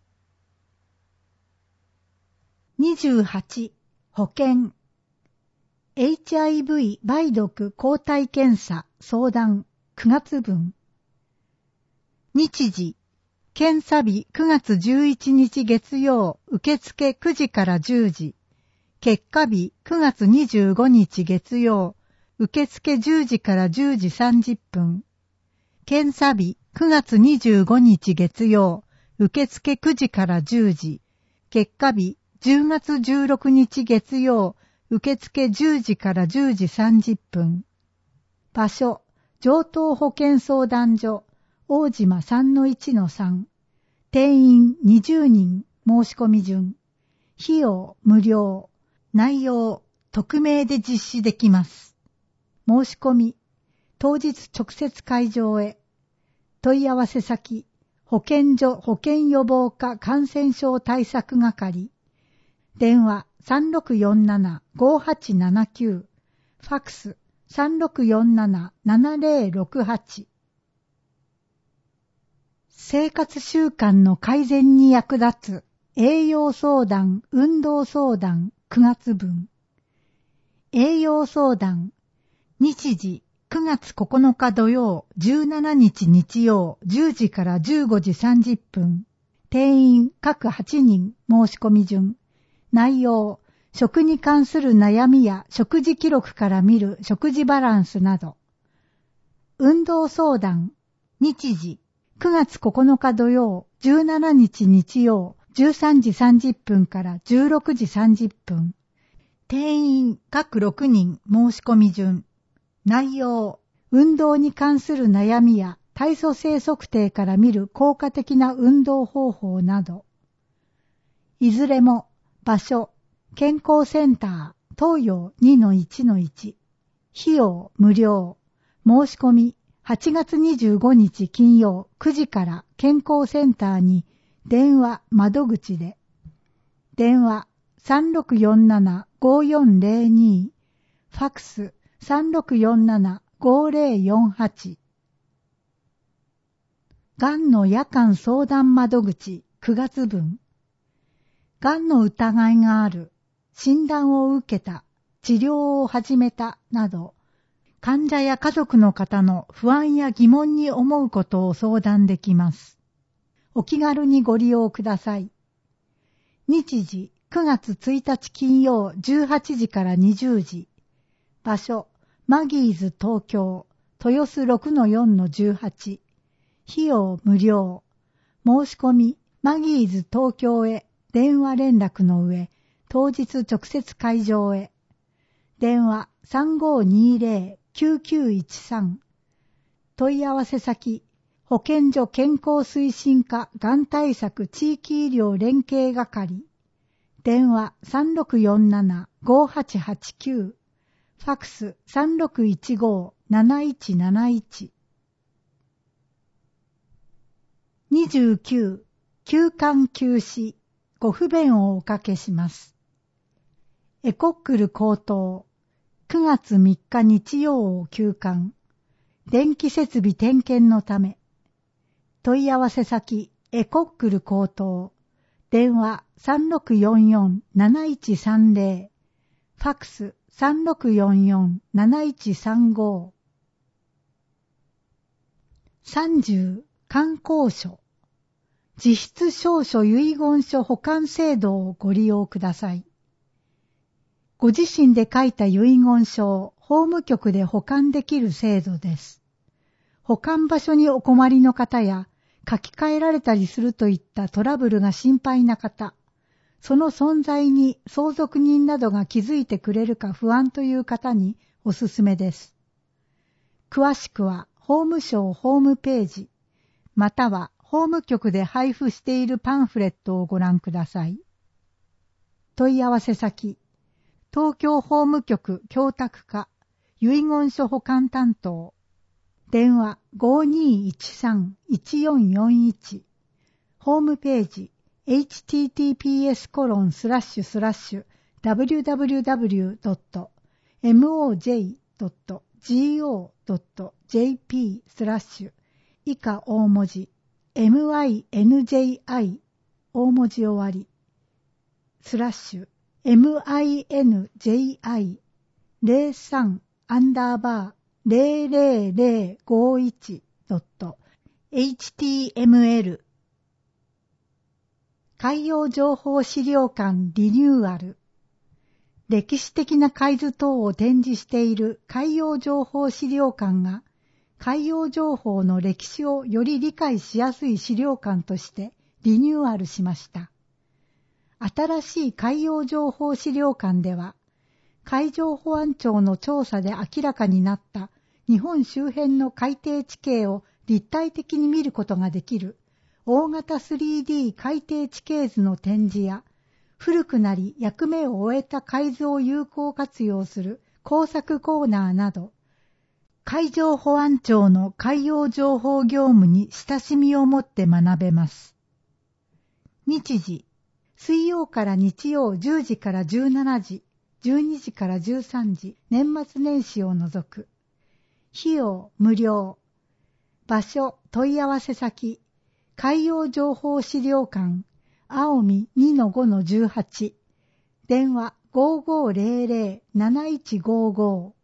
Speaker 2: にじゅうはち、保険。エイチアイブイ 梅毒抗体検査相談くがつ分。日時、検査日くがつじゅういちにち月曜、受付くじからじゅうじ。結果日くがつにじゅうごにち月曜、受付じゅうじからじゅうじさんじゅっぷん。検査日くがつにじゅうごにち月曜、受付くじからじゅうじ。結果日じゅうがつじゅうろくにち月曜、受付じゅうじからじゅうじさんじゅっぷん。場所、上東保健相談所、大島 さんのいちのさん。定員にじゅうにん、申し込み順。費用無料。内容、匿名で実施できます。申し込み、当日直接会場へ。問い合わせ先、保健所保健予防課感染症対策係。電話 さんろくよんなな ごはちななきゅう。ファックス さんろくよんなな ななぜろろくはち。生活習慣の改善に役立つ栄養相談、運動相談くがつ分。栄養相談。日時くがつここのか土曜、じゅうしちにち日曜、じゅうじからじゅうごじさんじゅっぷん。定員各はちにん、申し込み順。内容、食に関する悩みや食事記録から見る食事バランスなど。運動相談。日時くがつここのか土曜、じゅうしちにち日曜、じゅうさんじさんじゅっぷんからじゅうろくじさんじゅっぷん。定員各ろくにん、申し込み順。内容、運動に関する悩みや体組成測定から見る効果的な運動方法など。いずれも、場所、健康センター、東洋 にのいちのいち。費用無料。申し込み、はちがつにじゅうごにち金曜くじから健康センターに電話窓口で。電話 さんろくよんなな ごよんぜろに。ファックス さんろくよんなな ごぜろよんはち。がんの夜間相談窓口くがつ分。がんの疑いがある、診断を受けた、治療を始めたなど、患者や家族の方の不安や疑問に思うことを相談できます。お気軽にご利用ください。日時くがつついたち金曜じゅうはちじからにじゅうじ。場所、マギーズ東京、豊洲 ろくのよんのじゅうはち。費用無料。申し込み、マギーズ東京へ電話連絡の上、当日直接会場へ。電話 さんごにぜろ きゅうきゅういちさん。問い合わせ先、保健所健康推進課がん対策地域医療連携係。電話 さんろくよんなな ごはちはちきゅう。ファックス さんろくいちご なないちなないち。にじゅうきゅう、休館休止。ご不便をおかけします。エコックル高等、くがつみっか日曜を休館。電気設備点検のため。問い合わせ先、エコックル高等。電話 さんろくよんよん なないちさんぜろ。ファックス さんろくよんよん なないちさんご。さんじゅう、観光所。実質証書遺言書保管制度をご利用ください。ご自身で書いた遺言書を法務局で保管できる制度です。保管場所にお困りの方や書き換えられたりするといったトラブルが心配な方、その存在に相続人などが気づいてくれるか不安という方におすすめです。詳しくは法務省ホームページ、または法務局で配布しているパンフレットをご覧ください。問い合わせ先、東京法務局供託課遺言書保管担当。電話 ごにいちさん いちよんよんいち。ホームページ エイチティーティーピーエスコロンスラッシュスラッシュダブリューダブリューダブリュードットモジェイドットジーオードットジェーピー スラッシュ以下大文字 エムアイエヌジェイアイ 大文字終わりスラッシュ エムアイエヌジェイアイゼロさん アンダーバーゼロゼロゼロごいちドット エイチティーエムエル 海洋情報資料館リニューアル歴史的な海図等を展示している海洋情報資料館が海洋情報の歴史をより理解しやすい資料館としてリニューアルしました。新しい海洋情報資料館では海上保安庁の調査で明らかになった日本周辺の海底地形を立体的に見ることができる大型 スリーディー 海底地形図の展示や古くなり役目を終えた海図を有効活用する工作コーナーなど、海上保安庁の海洋情報業務に親しみを持って学べます。日時、水曜から日曜じゅうじからじゅうしちじ、じゅうにじからじゅうさんじ、年末年始を除く。費用無料。場所問い合わせ先、海洋情報資料館、青海 にのごのじゅうはち、電話 ごーごーゼロゼロ なないちごーご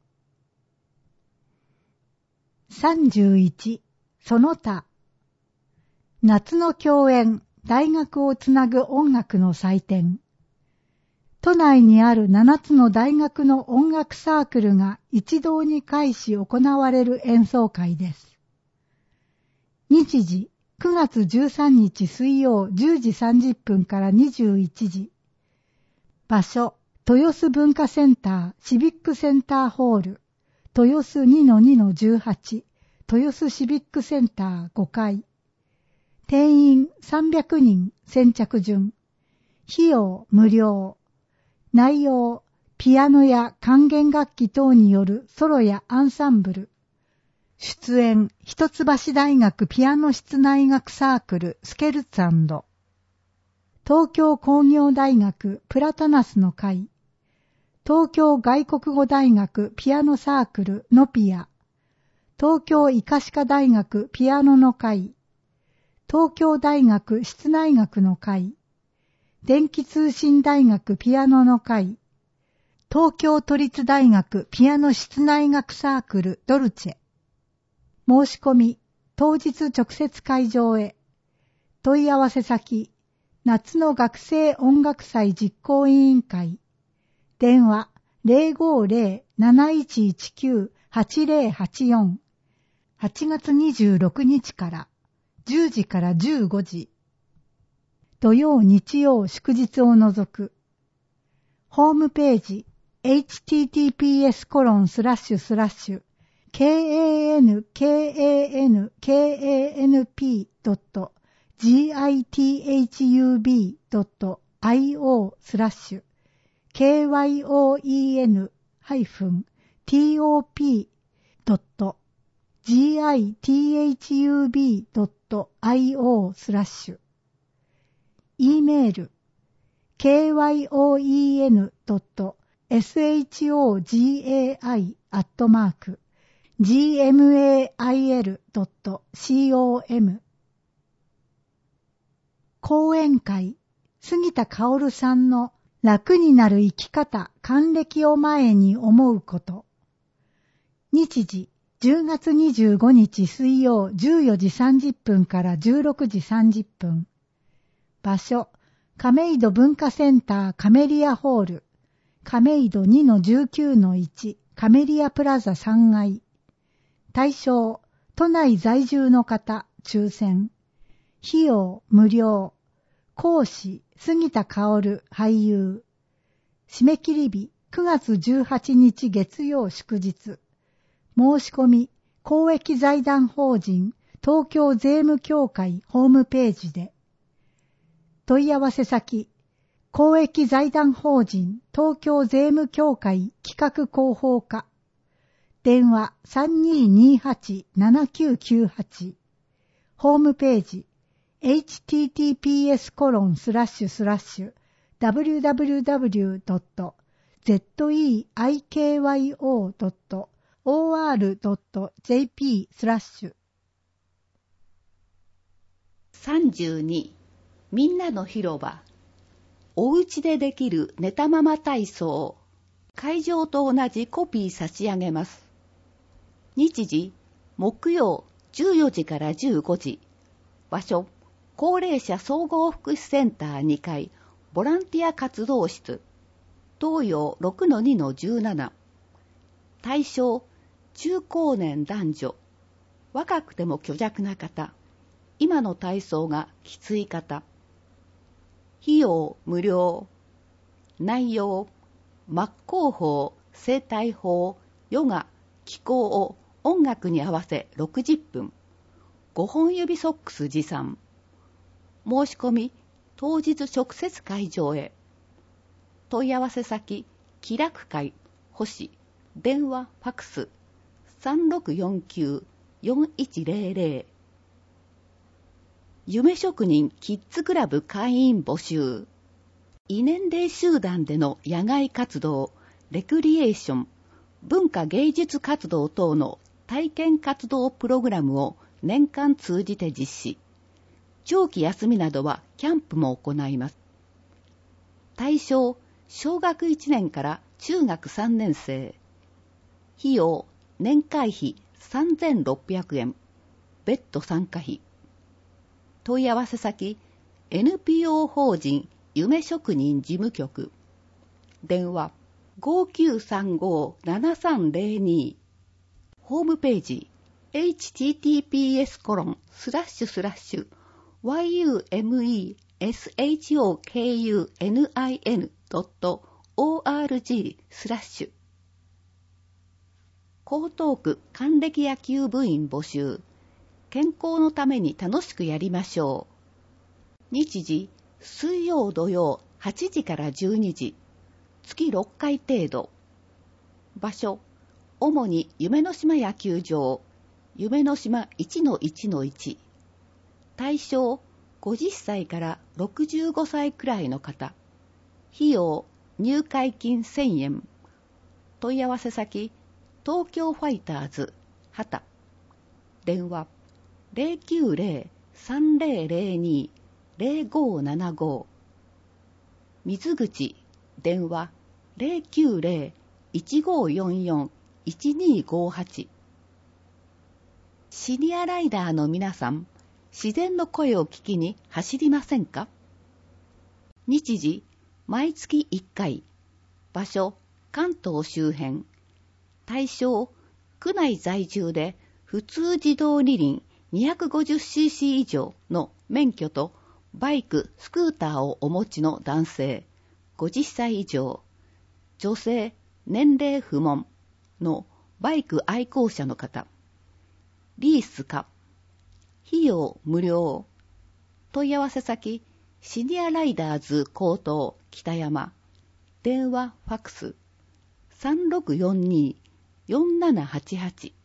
Speaker 2: ー。さんじゅういち、その他。夏の共演、大学をつなぐ音楽の祭典。都内にあるななつの大学の音楽サークルが一堂に会し行われる演奏会です。日時、くがつじゅうさんにち水曜じゅうじさんじゅっぷんからにじゅういちじ。場所、豊洲文化センターシビックセンターホール、豊洲 にのにのじゅうはち、豊洲シビックセンターごかい。定員さんびゃくにん先着順。費用無料。内容、ピアノや管弦楽器等によるソロやアンサンブル。出演、一橋大学ピアノ室内楽サークルスケルツァンド。東京工業大学プラタナスの会。東京外国語大学ピアノサークルノピア。東京医科歯科大学ピアノの会。東京大学室内楽の会。電気通信大学ピアノの会。東京都立大学ピアノ室内楽サークルドルチェ。申し込み、当日直接会場へ。問い合わせ先、夏の学生音楽祭実行委員会。電話 ゼロごーゼロ なないちいちきゅう はちゼロはちよん。はちがつにじゅうろくにちからじゅうじからじゅうごじ。土曜日曜祝日を除く。ホームページ エイチティーティーピーエスコロンスラッシュスラッシュ ケーエーエヌケーエーエヌケーエーエヌピードットジーアイティーエイチユービードットアイオー スラッシュ ケーワイオーイーエヌ ハイフン ティーオーピードットジーアイティーエイチユービードットアイオー スラッシュ E メール ケーワイオーイーエヌドットエスエイチオージーエーアイ アットマーク ジーエムエーアイエルドットコム 講演会杉田薫さんの楽になる生き方還暦を前に思うこと。日時じゅうがつにじゅうごにち水曜じゅうよじさんじゅっぷんからじゅうろくじさんじゅっぷん。場所亀戸文化センターカメリアホール亀戸 にのじゅうきゅうのいち カメリアプラザさんがい。対象都内在住の方抽選。費用無料。講師杉田薫俳優。締め切り日くがつじゅうはちにち月曜祝日。申し込み公益財団法人東京税務協会ホームページで。問い合わせ先公益財団法人東京税務協会企画広報課。電話 さんにーにーはち ななきゅうきゅうはち。ホームページ エイチティーティーピーエスコロンスラッシュスラッシュ ダブリューダブリューダブリュードットゼットイーアイケーワイオードットオーアールドットジェーピー スラッシュ
Speaker 3: さんじゅうにみんなの広場おうちでできる寝たまま体操会場と同じコピー差し上げます。日時木曜じゅうよじからじゅうごじ場所高齢者総合福祉センターにかいボランティア活動室東洋 ろくのにのじゅうなな 対象中高年男女若くても虚弱な方今の体操がきつい方費用無料内容真っ向法生態法ヨガ気功を音楽に合わせろくじゅっぷんごほん指ソックス持参申し込み当日直接会場へ問い合わせ先気楽会星電話ファクス さんろくよんきゅう よんいちゼロゼロ 夢職人キッズクラブ会員募集異年齢集団での野外活動レクリエーション文化芸術活動等の体験活動プログラムを年間通じて実施長期休みなどはキャンプも行います対象小学いちねんから中学さんねん生費用年会費さんぜんろっぴゃくえん別途参加費問い合わせ先 エヌピーオー 法人夢職人事務局電話 ごきゅうさんご ななさんゼロに ホームページ エイチティーティーピーエスコロンスラッシュスラッシュワイユーエムイーエスエイチオーケーユーエヌアイエヌドットオーアールジー スラッシュ江東区還暦野球部員募集健康のために楽しくやりましょう日時水曜土曜はちじからじゅうにじ月ろっかい程度場所主に夢の島野球場夢の島 いちのいちのいち 対象ごじゅっさいからろくじゅうごさいくらいの方費用入会金せんえん問い合わせ先東京ファイターズ畑電話 ゼロきゅうゼロ さんゼロゼロに ゼロごななご 水口電話 ゼロきゅうゼロ いちごよんよん いちにごはち シニアライダーの皆さん自然の声を聞きに走りませんか日時毎月いっかい場所関東周辺対象区内在住で普通自動二輪 にひゃくごじゅっシーシー 以上の免許とバイクスクーターをお持ちの男性ごじゅっさい以上女性年齢不問のバイク愛好者の方リースか費用無料問い合わせ先シニアライダーズ江東北山電話ファクス さんろくよんに よんななはちはち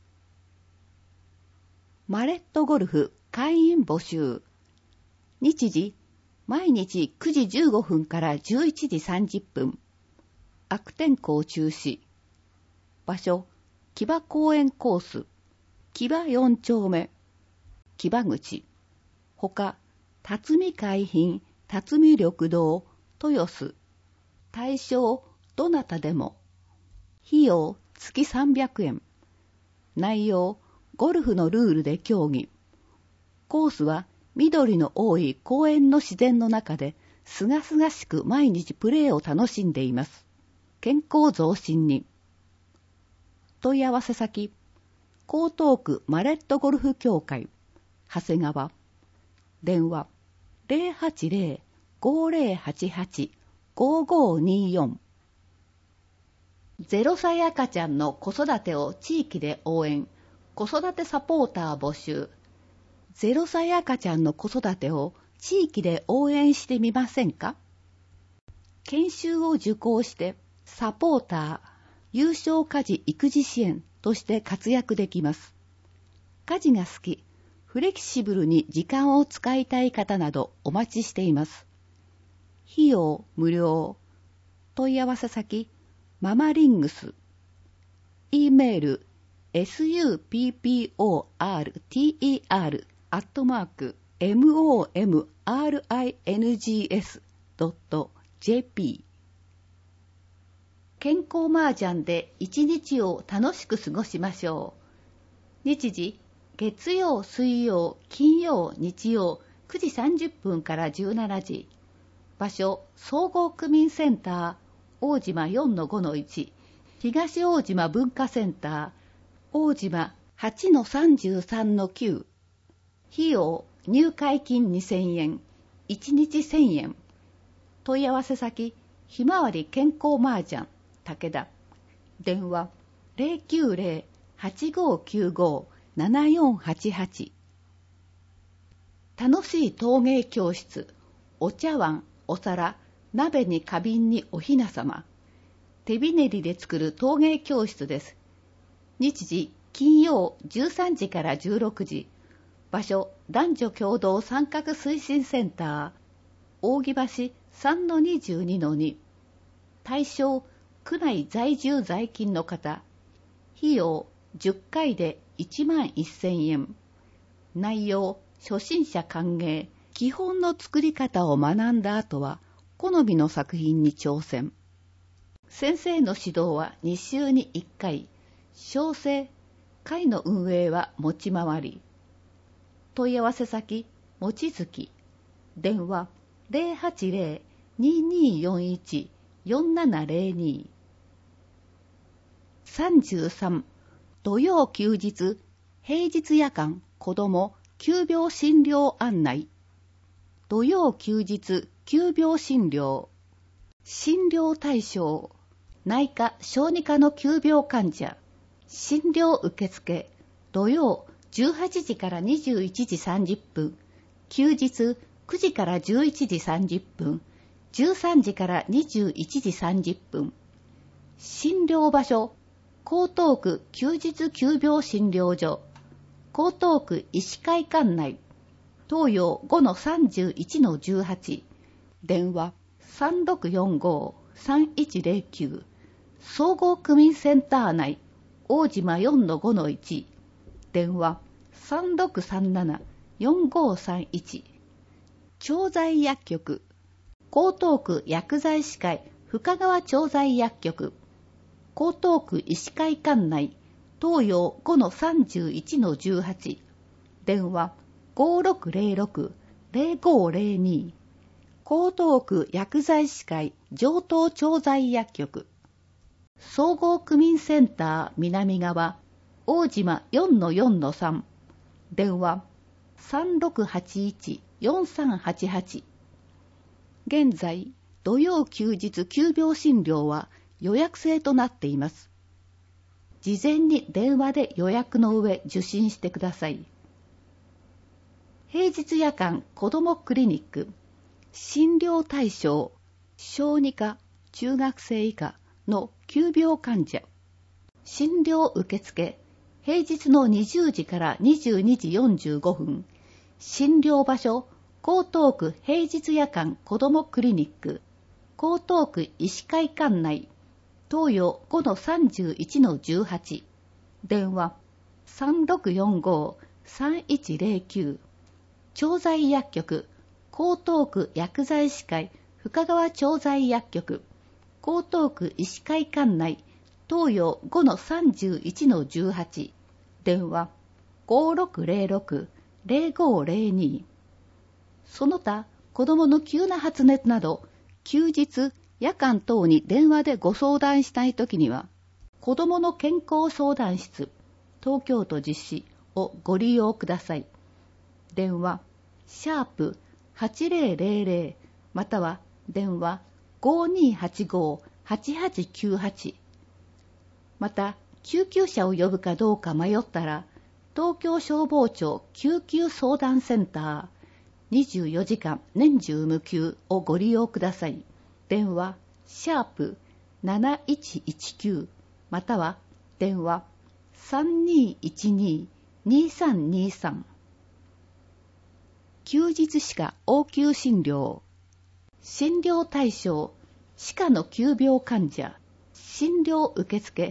Speaker 3: マレットゴルフ会員募集日時毎日くじじゅうごふんからじゅういちじさんじゅっぷん悪天候中止場所木場公園コース木場よん丁目木場口ほか辰巳海浜辰巳緑道豊洲対象どなたでも費用月さんびゃくえん内容ゴルフのルールで競技コースは緑の多い公園の自然の中ですがすがしく毎日プレーを楽しんでいます健康増進に問い合わせ先江東区マレットゴルフ協会長谷川電話 ゼロはちゼロ ごゼロはちはち ごごによん ゼロさい赤ちゃんの子育てを地域で応援子育てサポーター募集ゼロさい赤ちゃんの子育てを地域で応援してみませんか研修を受講してサポーター有償家事育児支援として活躍できます家事が好きフレキシブルに時間を使いたい方などお待ちしています費用無料問い合わせ先ママリングス E メールエスユーピーピーオーアールティーイーアール アットマーク エムオーエムアールアイエヌジーエス ドット ジェーピー。健康麻雀で一日を楽しく過ごしましょう。日時、月曜、水曜、金曜、日曜、くじさんじゅっぷんからじゅうしちじ。場所、総合区民センター、大島 よんのごのいち、東大島文化センター、大島 はちのさんじゅうさんのきゅう。費用、入会金にせんえん、いちにちせんえん。問い合わせ先、ひまわり健康麻雀、武田。電話、ゼロきゅうゼロ はちごきゅうご ななよんはちはち。楽しい陶芸教室、お茶碗、お皿、鍋に花瓶にお雛様。手びねりで作る陶芸教室です。日時、金曜じゅうさんじからじゅうろくじ。場所、男女共同参画推進センター、扇橋 さんのにじゅうにのに。対象、区内在住在勤の方。費用、じゅっかいでいちまんせんえん。内容、初心者歓迎。基本の作り方を学んだ後は、好みの作品に挑戦。先生の指導はにしゅうにいっかい。小生、会の運営は持ち回り。問い合わせ先、もちづき。電話、ゼロはちゼロ にーにーよんいち よんななゼロに。さんじゅうさん、土曜休日、平日夜間、子ども、急病診療案内。土曜休日、急病診療。診療対象、内科・小児科の急病患者。診療受付、土曜じゅうはちじからにじゅういちじさんじゅっぷん、休日くじからじゅういちじさんじゅっぷん、じゅうさんじからにじゅういちじさんじゅっぷん。診療場所、江東区休日急病診療所、江東区医師会館内、東洋 ごのさんじゅういちのじゅうはち、電話 さんろくよんご さんいちゼロきゅう、総合区民センター内、大島 よんのごのいち、電話 さんろくさんなな よんごさんいち。調剤薬局、江東区薬剤師会深川調剤薬局、江東区医師会館内、東洋 ごのさんじゅういちのじゅうはち、電話 ごろくゼロろく ゼロごゼロに。江東区薬剤師会上東調剤薬局、総合区民センター南側、大島 よんのよんのさん、電話 さんろくはちいち よんさんはちはち。現在、土曜休日急病診療は予約制となっています。事前に電話で予約の上受診してください。平日夜間子どもクリニック、診療対象、小児科、中学生以下の急病患者。診療受付、平日のにじゅうじからにじゅうにじよんじゅうごふん。診療場所、江東区平日夜間子どもクリニック、江東区医師会館内、東洋 ごのさんじゅういちのじゅうはち。電話 さんろくよんご さんいちゼロきゅう。調剤薬局、江東区薬剤師会深川調剤薬局、江東区医師会館内、東洋 ごのさんじゅういちのじゅうはち。電話 ごろくゼロろく ゼロごゼロに。その他、子どもの急な発熱など、休日、夜間等に電話でご相談したいときには、子どもの健康相談室、東京都実施をご利用ください。電話、シャープはちゼロゼロゼロまたは電話 ごにーはちご はちはちきゅうはち。また、救急車を呼ぶかどうか迷ったら、東京消防庁救急相談センターにじゅうよじかん年中無休をご利用ください。電話、シャープなないちいちきゅうまたは電話 さんにーいちにー にーさんにーさん。休日歯科応急診療、診療対象、歯科の急病患者、診療受付、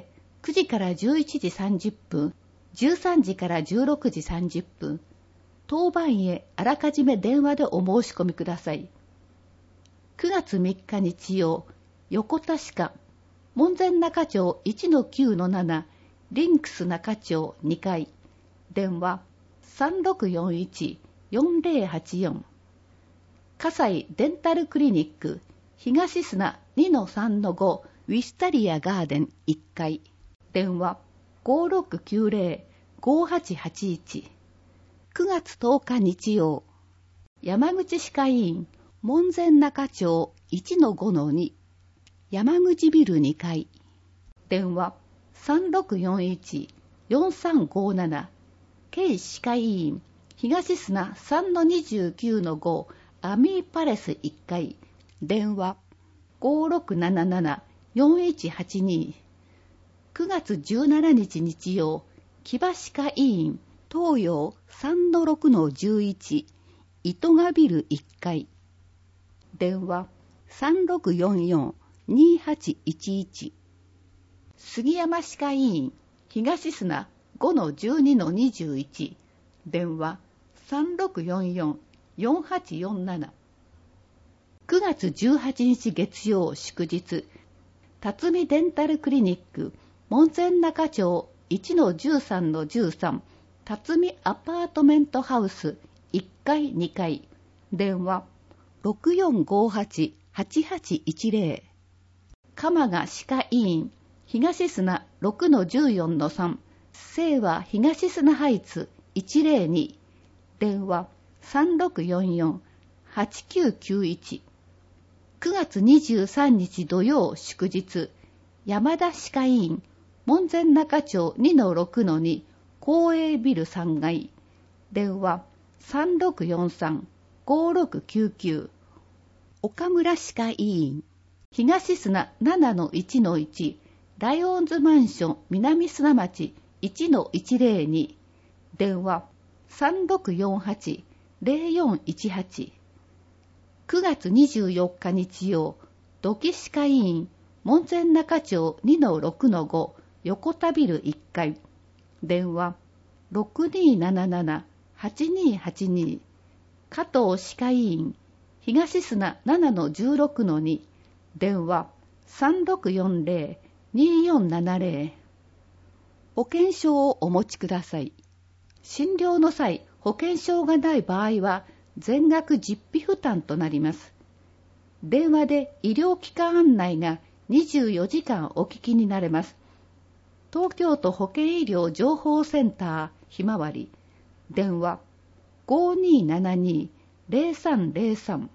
Speaker 3: くじからじゅういちじさんじゅっぷん、じゅうさんじからじゅうろくじさんじゅっぷん、当番へあらかじめ電話でお申し込みください。くがつみっか日曜、横田歯科、門前仲町 いちのきゅうのなな、リンクス中町にかい、電話 さんろくよんいちよんぜろはちよん。葛西デンタルクリニック、東砂 にのさんのご ウィスタリアガーデンいっかい、電話 ごろくきゅうぜろごはちはちいち。くがつとおか日曜、山口歯科医院、門前仲町 いちのごのに、山口ビルにかい、電話 さんろくよんいちよんさんごなな、京歯科医院、東砂 さんのにじゅうきゅうのご、アミーパレスいっかい、電話 ごろくななななよんいちはちに。くがつじゅうしちにち日曜、木場歯科医院、東洋 さんのろくのじゅういち、糸賀ビルいっかい、電話 さんろくよんよんにはちいちいち。杉山歯科医院、東砂 ごのじゅうにのにじゅういち、電話 さんろくよんよんよんはちよんなな。くがつじゅうはちにち月曜祝日、辰巳デンタルクリニック、門前仲町 いちのじゅうさんのじゅうさん、辰巳アパートメントハウスいっかいにかい、電話 ろくよんごはちはちはちいちぜろ。鎌賀歯科医院、東砂 ろくのじゅうよんのさん、清和東砂ハイツいちぜろに、電話 さんろくよんよんはちきゅうきゅういち。くがつにじゅうさんにち土曜祝日、山田歯科医院、門前仲町 にのろくのに、公営ビルさんがい、電話 さんろくよんさんごろくきゅうきゅう。岡村歯科医院、東砂 ななのいちのいち、ライオンズマンション南砂町 いちのいちぜろに、電話 さんろくよんはちぜろよんいちはち。くがつにじゅうよっか日曜、土木歯科医院、門前仲町 にのろくのご、横田ビルいっかい、電話 ろくにーななななはちにーはちに。加藤歯科医院、東砂 ななのじゅうろくのに、電話 さんろくよんぜろにーよんななぜろ。保険証をお持ちください。診療の際、保険証がない場合は、全額実費負担となります。電話で医療機関案内がにじゅうよじかんお聞きになれます。東京都保健医療情報センターひまわり、電話 ごにーななにーぜろさんぜろさん。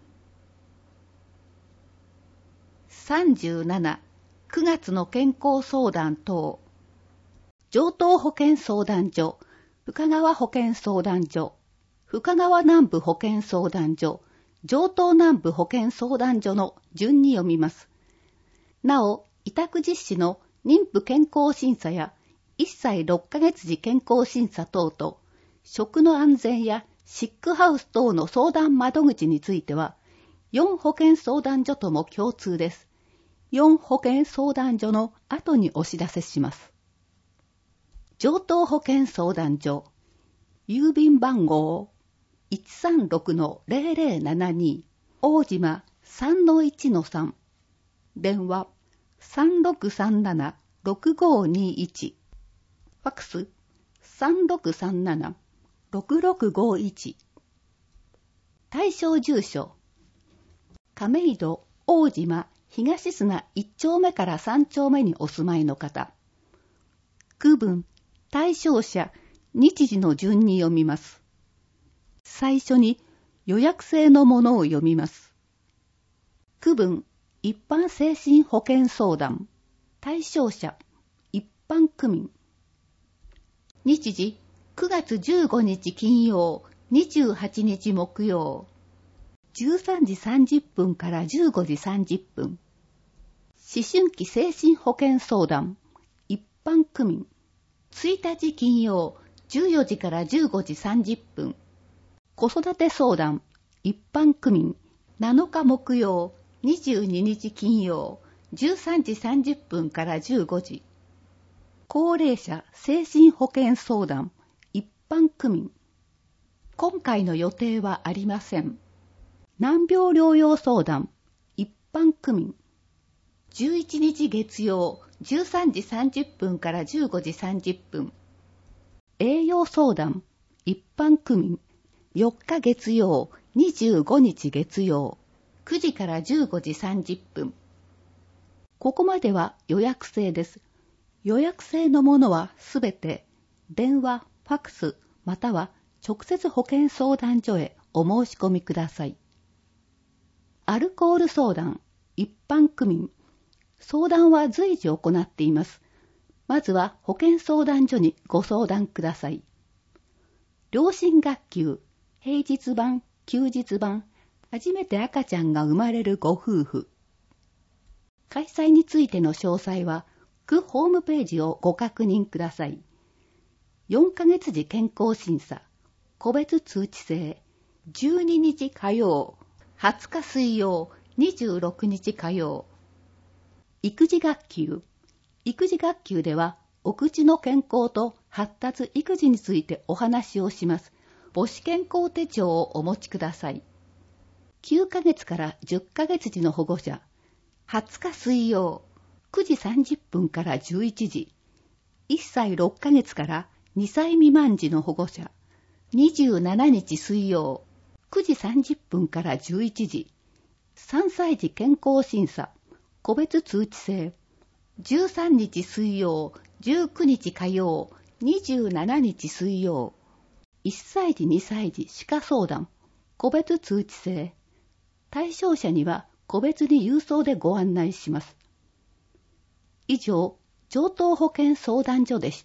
Speaker 3: さんじゅうなな、くがつの健康相談等。城東保健相談所、深川保健相談所、深川南部保健相談所、城東南部保健相談所の順に読みます。なお、委託実施の妊婦健康審査やいっさいろっかげつ時健康審査等と、食の安全やシックハウス等の相談窓口については、よん保健相談所とも共通です。よん保健相談所の後にお知らせします。城東保健相談所、郵便番号 いちさんろくのぜろぜろななに、大島 さんのいちのさん、電話 さんろくさんななろくごにいち、ファックス さんろくさんななろくろくごいち。対象住所、亀戸大島東砂いっちょうめからさんちょうめにお住まいの方。区分、対象者、日時の順に読みます。最初に予約制のものを読みます。区分、一般精神保健相談。対象者、一般区民。日時、くがつじゅうごにち金曜、にじゅうはちにち木曜。じゅうさんじさんじゅっぷんからじゅうごじさんじゅっぷん。思春期精神保健相談、一般区民。ついたち金曜、じゅうよじからじゅうごじさんじゅっぷん。子育て相談、一般区民。なのか木曜、にじゅうににち金曜、じゅうさんじさんじゅっぷんからじゅうごじ。 高齢者精神保健相談一般区民。今回の予定はありません。難病療養相談一般区民。じゅういちにち月曜じゅうさんじさんじゅっぷんからじゅうごじさんじゅっぷん。栄養相談一般区民。よっか月曜にじゅうごにち月曜くじからじゅうごじさんじゅっぷん。ここまでは予約制です。予約制のものはすべて電話、ファクスまたは直接保健相談所へお申し込みください。アルコール相談一般区民。相談は随時行っています。まずは保健相談所にご相談ください。両親学級、平日版、休日版、初めて赤ちゃんが生まれるご夫婦。開催についての詳細は、区ホームページをご確認ください。よんかげつ時健康審査、個別通知制、じゅうににち火曜、はつか水曜、にじゅうろくにち火曜。育児学級。育児学級では、お口の健康と発達育児についてお話をします。母子健康手帳をお持ちください。きゅうかげつからじゅっかげつ時の保護者。はつか水曜、くじさんじゅっぷんからじゅういちじ。いっさいろっかげつからにさい未満児の保護者。にじゅうしちにち水曜、くじさんじゅっぷんからじゅういちじ。さんさい児健康審査、個別通知制。じゅうさんにち水曜、じゅうくにち火曜、にじゅうしちにち水曜。いっさい児にさい児歯科相談、個別通知制。対象者には個別に郵送でご案内します。以上、上東保健相談所でした。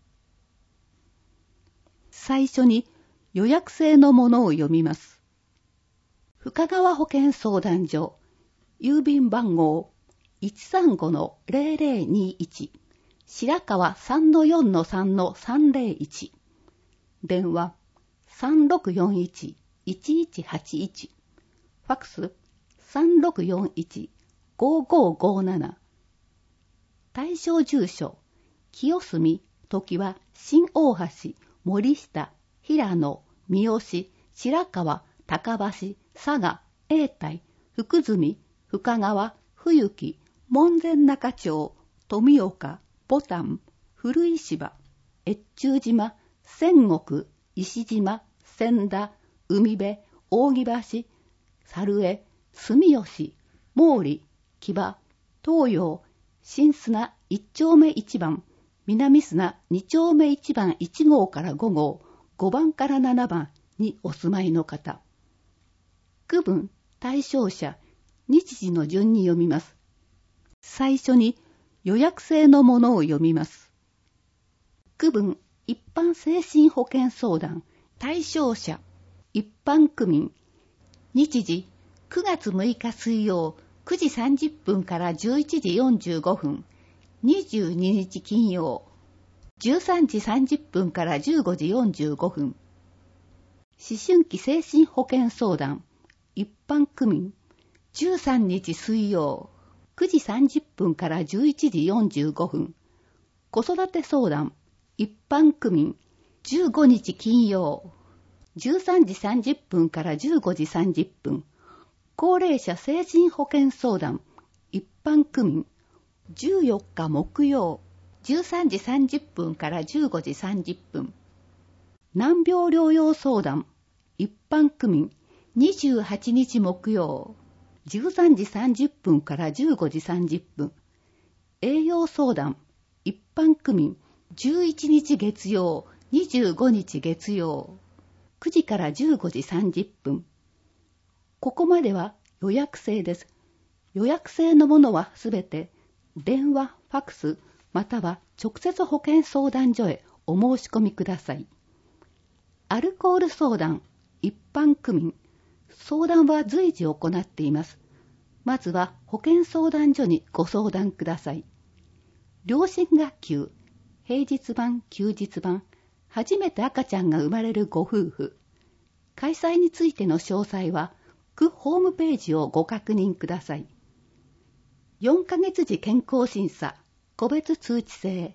Speaker 3: 最初に予約制のものを読みます。深川保健相談所、郵便番号 いちさんごのぜろぜろにいち、白川 さんのよんのさんのさんぜろいち、電話 さんろくよんいち いちいちはちいち、ファクス さんろくよんいち ごごごなな、対象住所、清澄、常盤、新大橋、森下、平野、三好、白川、高橋、佐賀、永代、福住、深川、冬木、門前仲町、富岡、ボタン、古石芝、越中島、仙石、石島、千田、海辺、扇橋、猿江、住吉、毛利、木場、東洋、新砂いち丁目いちばん、南砂に丁目いちばんいち号からご号、ごばんからななばんにお住まいの方。区分、対象者、日時の順に読みます。最初に予約制のものを読みます。区分、一般精神保健相談、対象者、一般区民。日時、くがつむいか水曜、くじさんじゅっぷんからじゅういちじよんじゅうごふん。にじゅうににち金曜、じゅうさんじさんじゅっぷんからじゅうごじよんじゅうごふん。思春期精神保健相談、一般区民。じゅうさんにち水曜、くじさんじゅっぷんからじゅういちじよんじゅうごふん。子育て相談、一般区民。じゅうごにち金曜、じゅうさんじさんじゅっぷんからじゅうごじさんじゅっぷん。高齢者精神保健相談、一般区民。じゅうよっか木曜、じゅうさんじさんじゅっぷんからじゅうごじさんじゅっぷん。難病療養相談、一般区民。にじゅうはちにち木曜、じゅうさんじさんじゅっぷんからじゅうごじさんじゅっぷん。栄養相談、一般区民。じゅういちにち月曜、にじゅうごにち月曜、くじからじゅうごじさんじゅっぷん。ここまでは予約制です。予約制のものはすべて電話、ファクス、または直接保健相談所へお申し込みください。アルコール相談、一般区民。相談は随時行っています。まずは保健相談所にご相談ください。両親学級、平日版、休日版、初めて赤ちゃんが生まれるご夫婦。開催についての詳細は、区ホームページをご確認ください。よんかげつ時健康審査、個別通知制、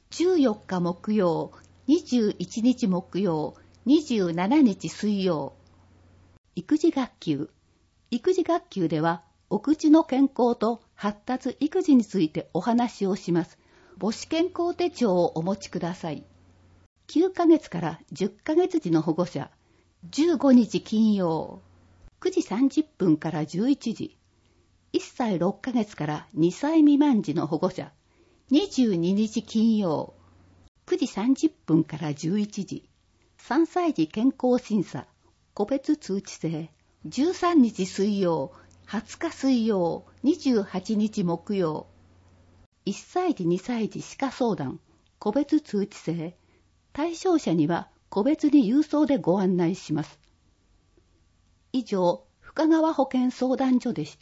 Speaker 3: じゅうよっか木曜、にじゅういちにち木曜、にじゅうしちにち水曜。育児学級。育児学級では、お口の健康と発達育児についてお話をします。母子健康手帳をお持ちください。きゅうかげつからじゅっかげつ児の保護者、じゅうごにち金曜、くじさんじゅっぷんからじゅういちじ、いっさいろっかげつからにさい未満児の保護者、にじゅうににち金曜、くじさんじゅっぷんからじゅういちじ、さんさい児健康審査、個別通知制、じゅうさんにち水曜、はつか水曜、にじゅうはちにち木曜、いっさい児にさい児歯科相談、個別通知制、対象者には個別に郵送でご案内します。以上、深川保健相談所でした。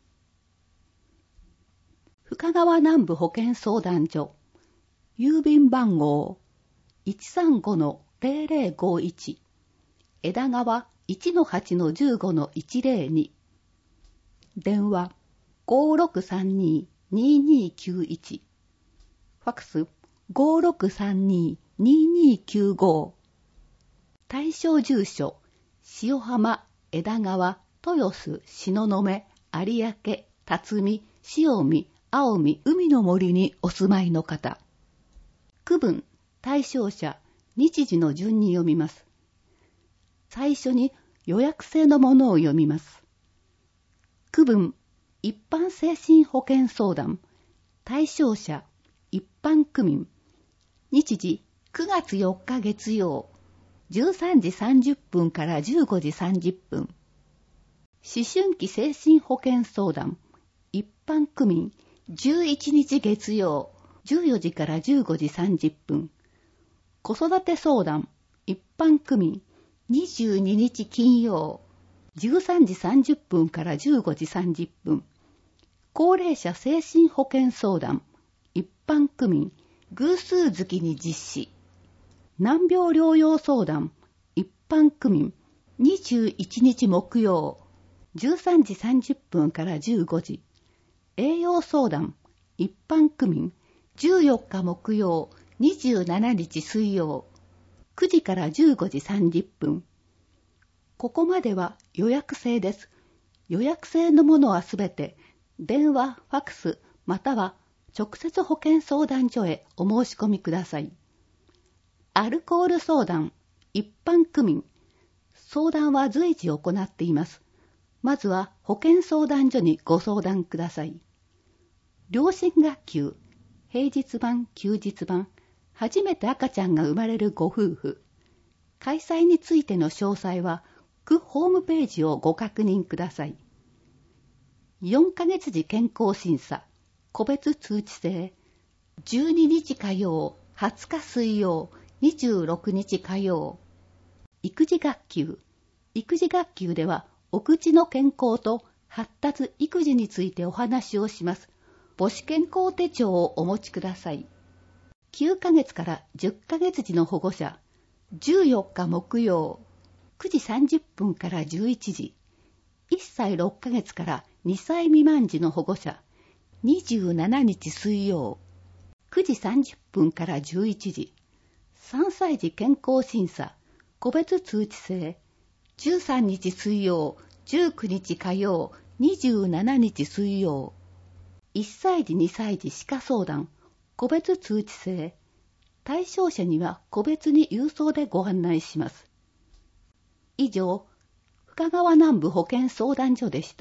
Speaker 3: 深川南部保健相談所、郵便番号 いちさんごのゼロゼロごいち、枝川 いちのはちのじゅうごのいちゼロに、電話 ごろくさんに ににきゅういち、ファックス ごろくさんに ににきゅうご、対象住所、塩浜、枝川、豊洲、東雲、有明、辰巳、塩見、青海、海の森にお住まいの方。区分、対象者、日時の順に読みます。最初に予約制のものを読みます。区分、一般精神保健相談、対象者、一般区民。日時、くがつよっか月曜、じゅうさんじさんじゅっぷんからじゅうごじさんじゅっぷん。思春期精神保健相談、一般区民、じゅういちにち月曜、じゅうよじからじゅうごじさんじゅっぷん。子育て相談、一般区民、にじゅうににち金曜、じゅうさんじさんじゅっぷんからじゅうごじさんじゅっぷん。高齢者精神保健相談、一般区民、偶数月に実施。難病療養相談、一般区民、にじゅういちにち木曜、じゅうさんじさんじゅっぷんからじゅうごじ。栄養相談、一般区民、じゅうよっか木曜、にじゅうしちにち水曜、くじからじゅうごじさんじゅっぷん。ここまでは予約制です。予約制のものはすべて、電話、ファックス、または直接保健相談所へお申し込みください。アルコール相談、一般区民。相談は随時行っています。まずは保健相談所にご相談ください。両親学級、平日版、休日版、初めて赤ちゃんが生まれるご夫婦。開催についての詳細は、区ホームページをご確認ください。よんかげつ児健康審査、個別通知制、じゅうににち火曜、はつか水曜、にじゅうろくにち火曜。育児学級、育児学級では、お口の健康と発達育児についてお話をします。母子健康手帳をお持ちください。きゅうかげつからじゅっかげつ児の保護者、じゅうよっか木曜、くじさんじゅっぷんからじゅういちじ、いっさいろっかげつからにさい未満児の保護者、にじゅうしちにち水曜、くじさんじゅっぷんからじゅういちじ、さんさい児健康審査、個別通知制、じゅうさんにち水曜、じゅうくにち火曜、にじゅうしちにち水曜、いっさい児にさい児歯科相談、個別通知制、対象者には個別に郵送でご案内します。以上、深川南部保健相談所でした。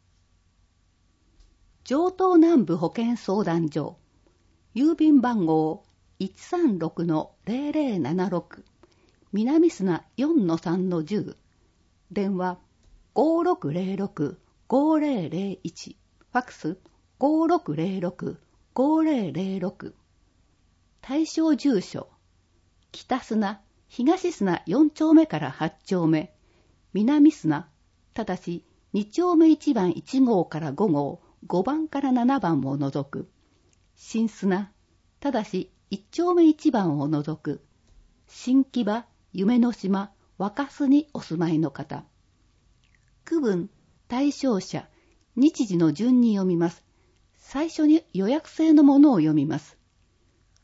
Speaker 3: 城東南部保健相談所、郵便番号 いちさんろくのゼロゼロななろく、南砂 よんのさんのじゅう、電話 ごろくゼロろく ごゼロゼロいち、ファックス ごろくゼロろく ごゼロゼロろく。対象住所、北砂、東砂よん丁目からはち丁目、南砂、ただしに丁目いちばんいち号からご号、ごばんからななばんを除く、新砂、ただしいち丁目いちばんを除く、新木場、夢の島、若洲にお住まいの方。区分、対象者、日時の順に読みます。最初に予約制のものを読みます。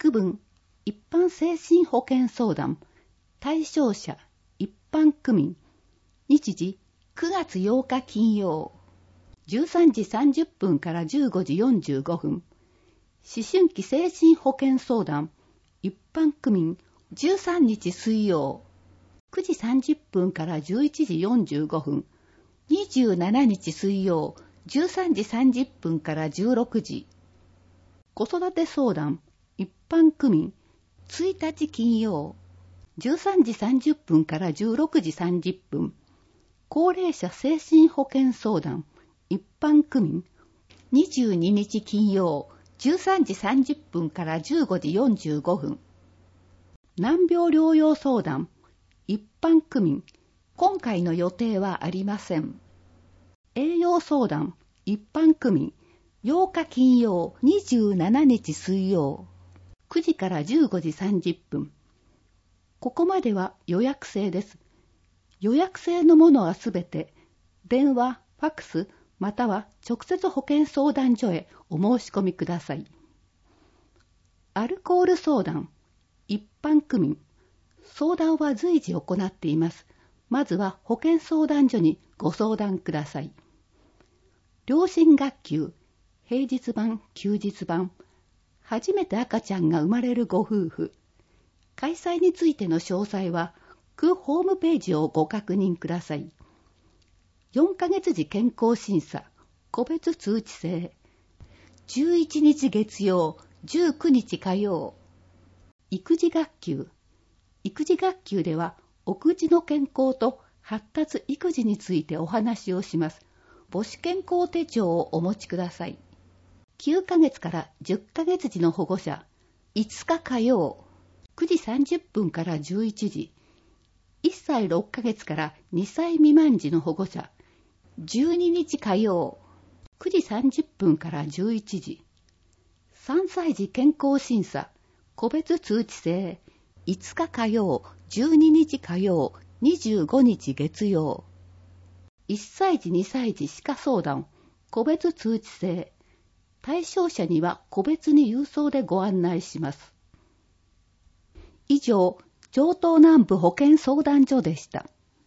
Speaker 3: 区分一般精神保健相談対象者一般区民日時くがつようか金曜じゅうさんじさんじゅっぷんからじゅうごじよんじゅうごふん思春期精神保健相談一般区民じゅうさんにち水曜くじさんじゅっぷんからじゅういちじよんじゅうごふんにじゅうしちにち水曜じゅうさんじさんじゅっぷんからじゅうろくじ子育て相談一般区民ついたち金曜じゅうさんじさんじゅっぷんからじゅうろくじさんじゅっぷん高齢者精神保健相談一般区民にじゅうににち金曜じゅうさんじさんじゅっぷんからじゅうごじよんじゅうごふん難病療養相談一般区民今回の予定はありません。栄養相談一般区民ようか金曜にじゅうしちにち水曜くじからじゅうごじさんじゅっぷんここまでは予約制です。予約制のものはすべて電話、ファックスまたは直接保健相談所へお申し込みください。アルコール相談一般区民相談は随時行っています。まずは保健相談所にご相談ください。両親学級平日版、休日版初めて赤ちゃんが生まれるご夫婦開催についての詳細は区ホームページをご確認ください。よんかげつ時健康審査個別通知制じゅういちにち月曜じゅうくにち火曜育児学級育児学級ではお口の健康と発達育児についてお話をします。母子健康手帳をお持ちください。きゅうかげつからじゅっかげつ時の保護者いつか火曜くじさんじゅっぷんからじゅういちじいっさいろっかげつからにさい未満児の保護者じゅうににち火曜くじさんじゅっぷんからじゅういちじさんさい児健康審査個別通知制いつか火曜じゅうににち火曜にじゅうごにち月曜いっさい児にさい児歯科相談個別通知制対象者には個別に郵送でご案内します。以上、城東南部保健相談所でした。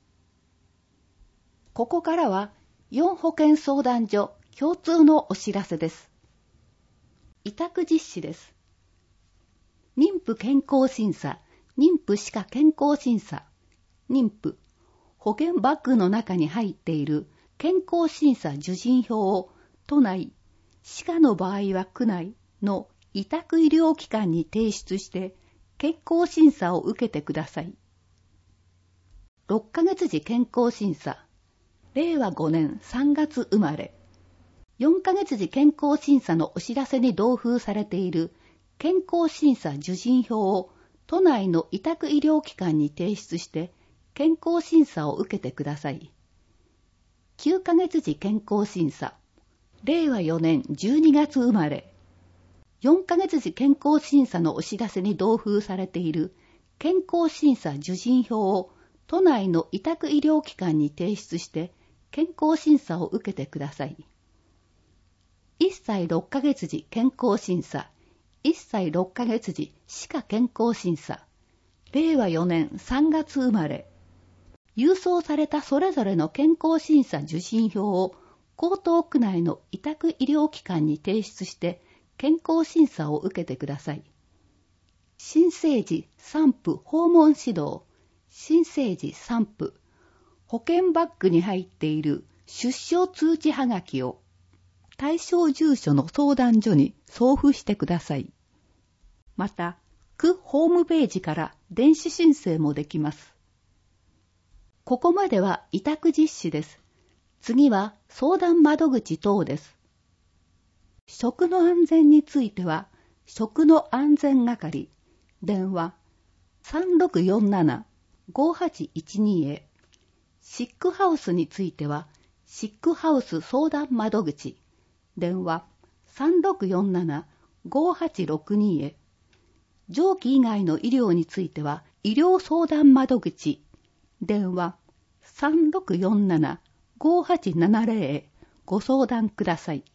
Speaker 3: ここからはよん保健相談所共通のお知らせです。委託実施です。妊婦健康審査、妊婦歯科健康審査、妊婦、保険バッグの中に入っている健康審査受診票を都内、歯科の場合は区内の委託医療機関に提出して健康審査を受けてください。ろっかげつ時健康審査、れいわごねんさんがつ生まれ、よんかげつ時健康審査のお知らせに同封されている健康審査受診票を都内の委託医療機関に提出して健康審査を受けてください。きゅうかげつ時健康審査、れいわよねんじゅうにがつ生まれ、よんかげつ時健康審査のお知らせに同封されている健康審査受診票を都内の委託医療機関に提出して健康審査を受けてください。いっさいろっかげつ時健康審査、いっさいろっかげつ時歯科健康審査、れいわよねんさんがつ生まれ、郵送されたそれぞれの健康審査受診票を江東区内の委託医療機関に提出して健康審査を受けてください。新生児産婦訪問指導、新生児産婦、保険バッグに入っている出生通知はがきを対象住所の相談所に送付してください。また、区ホームページから電子申請もできます。ここまでは委託実施です。次は相談窓口等です。食の安全については、食の安全係、電話 さんろくよんななごはちいちに へ。シックハウスについては、シックハウス相談窓口、電話 さんろくよんななごはちろくに へ。上記以外の医療については、医療相談窓口、電話 さんろくよんななごはちななぜろ へご相談ください。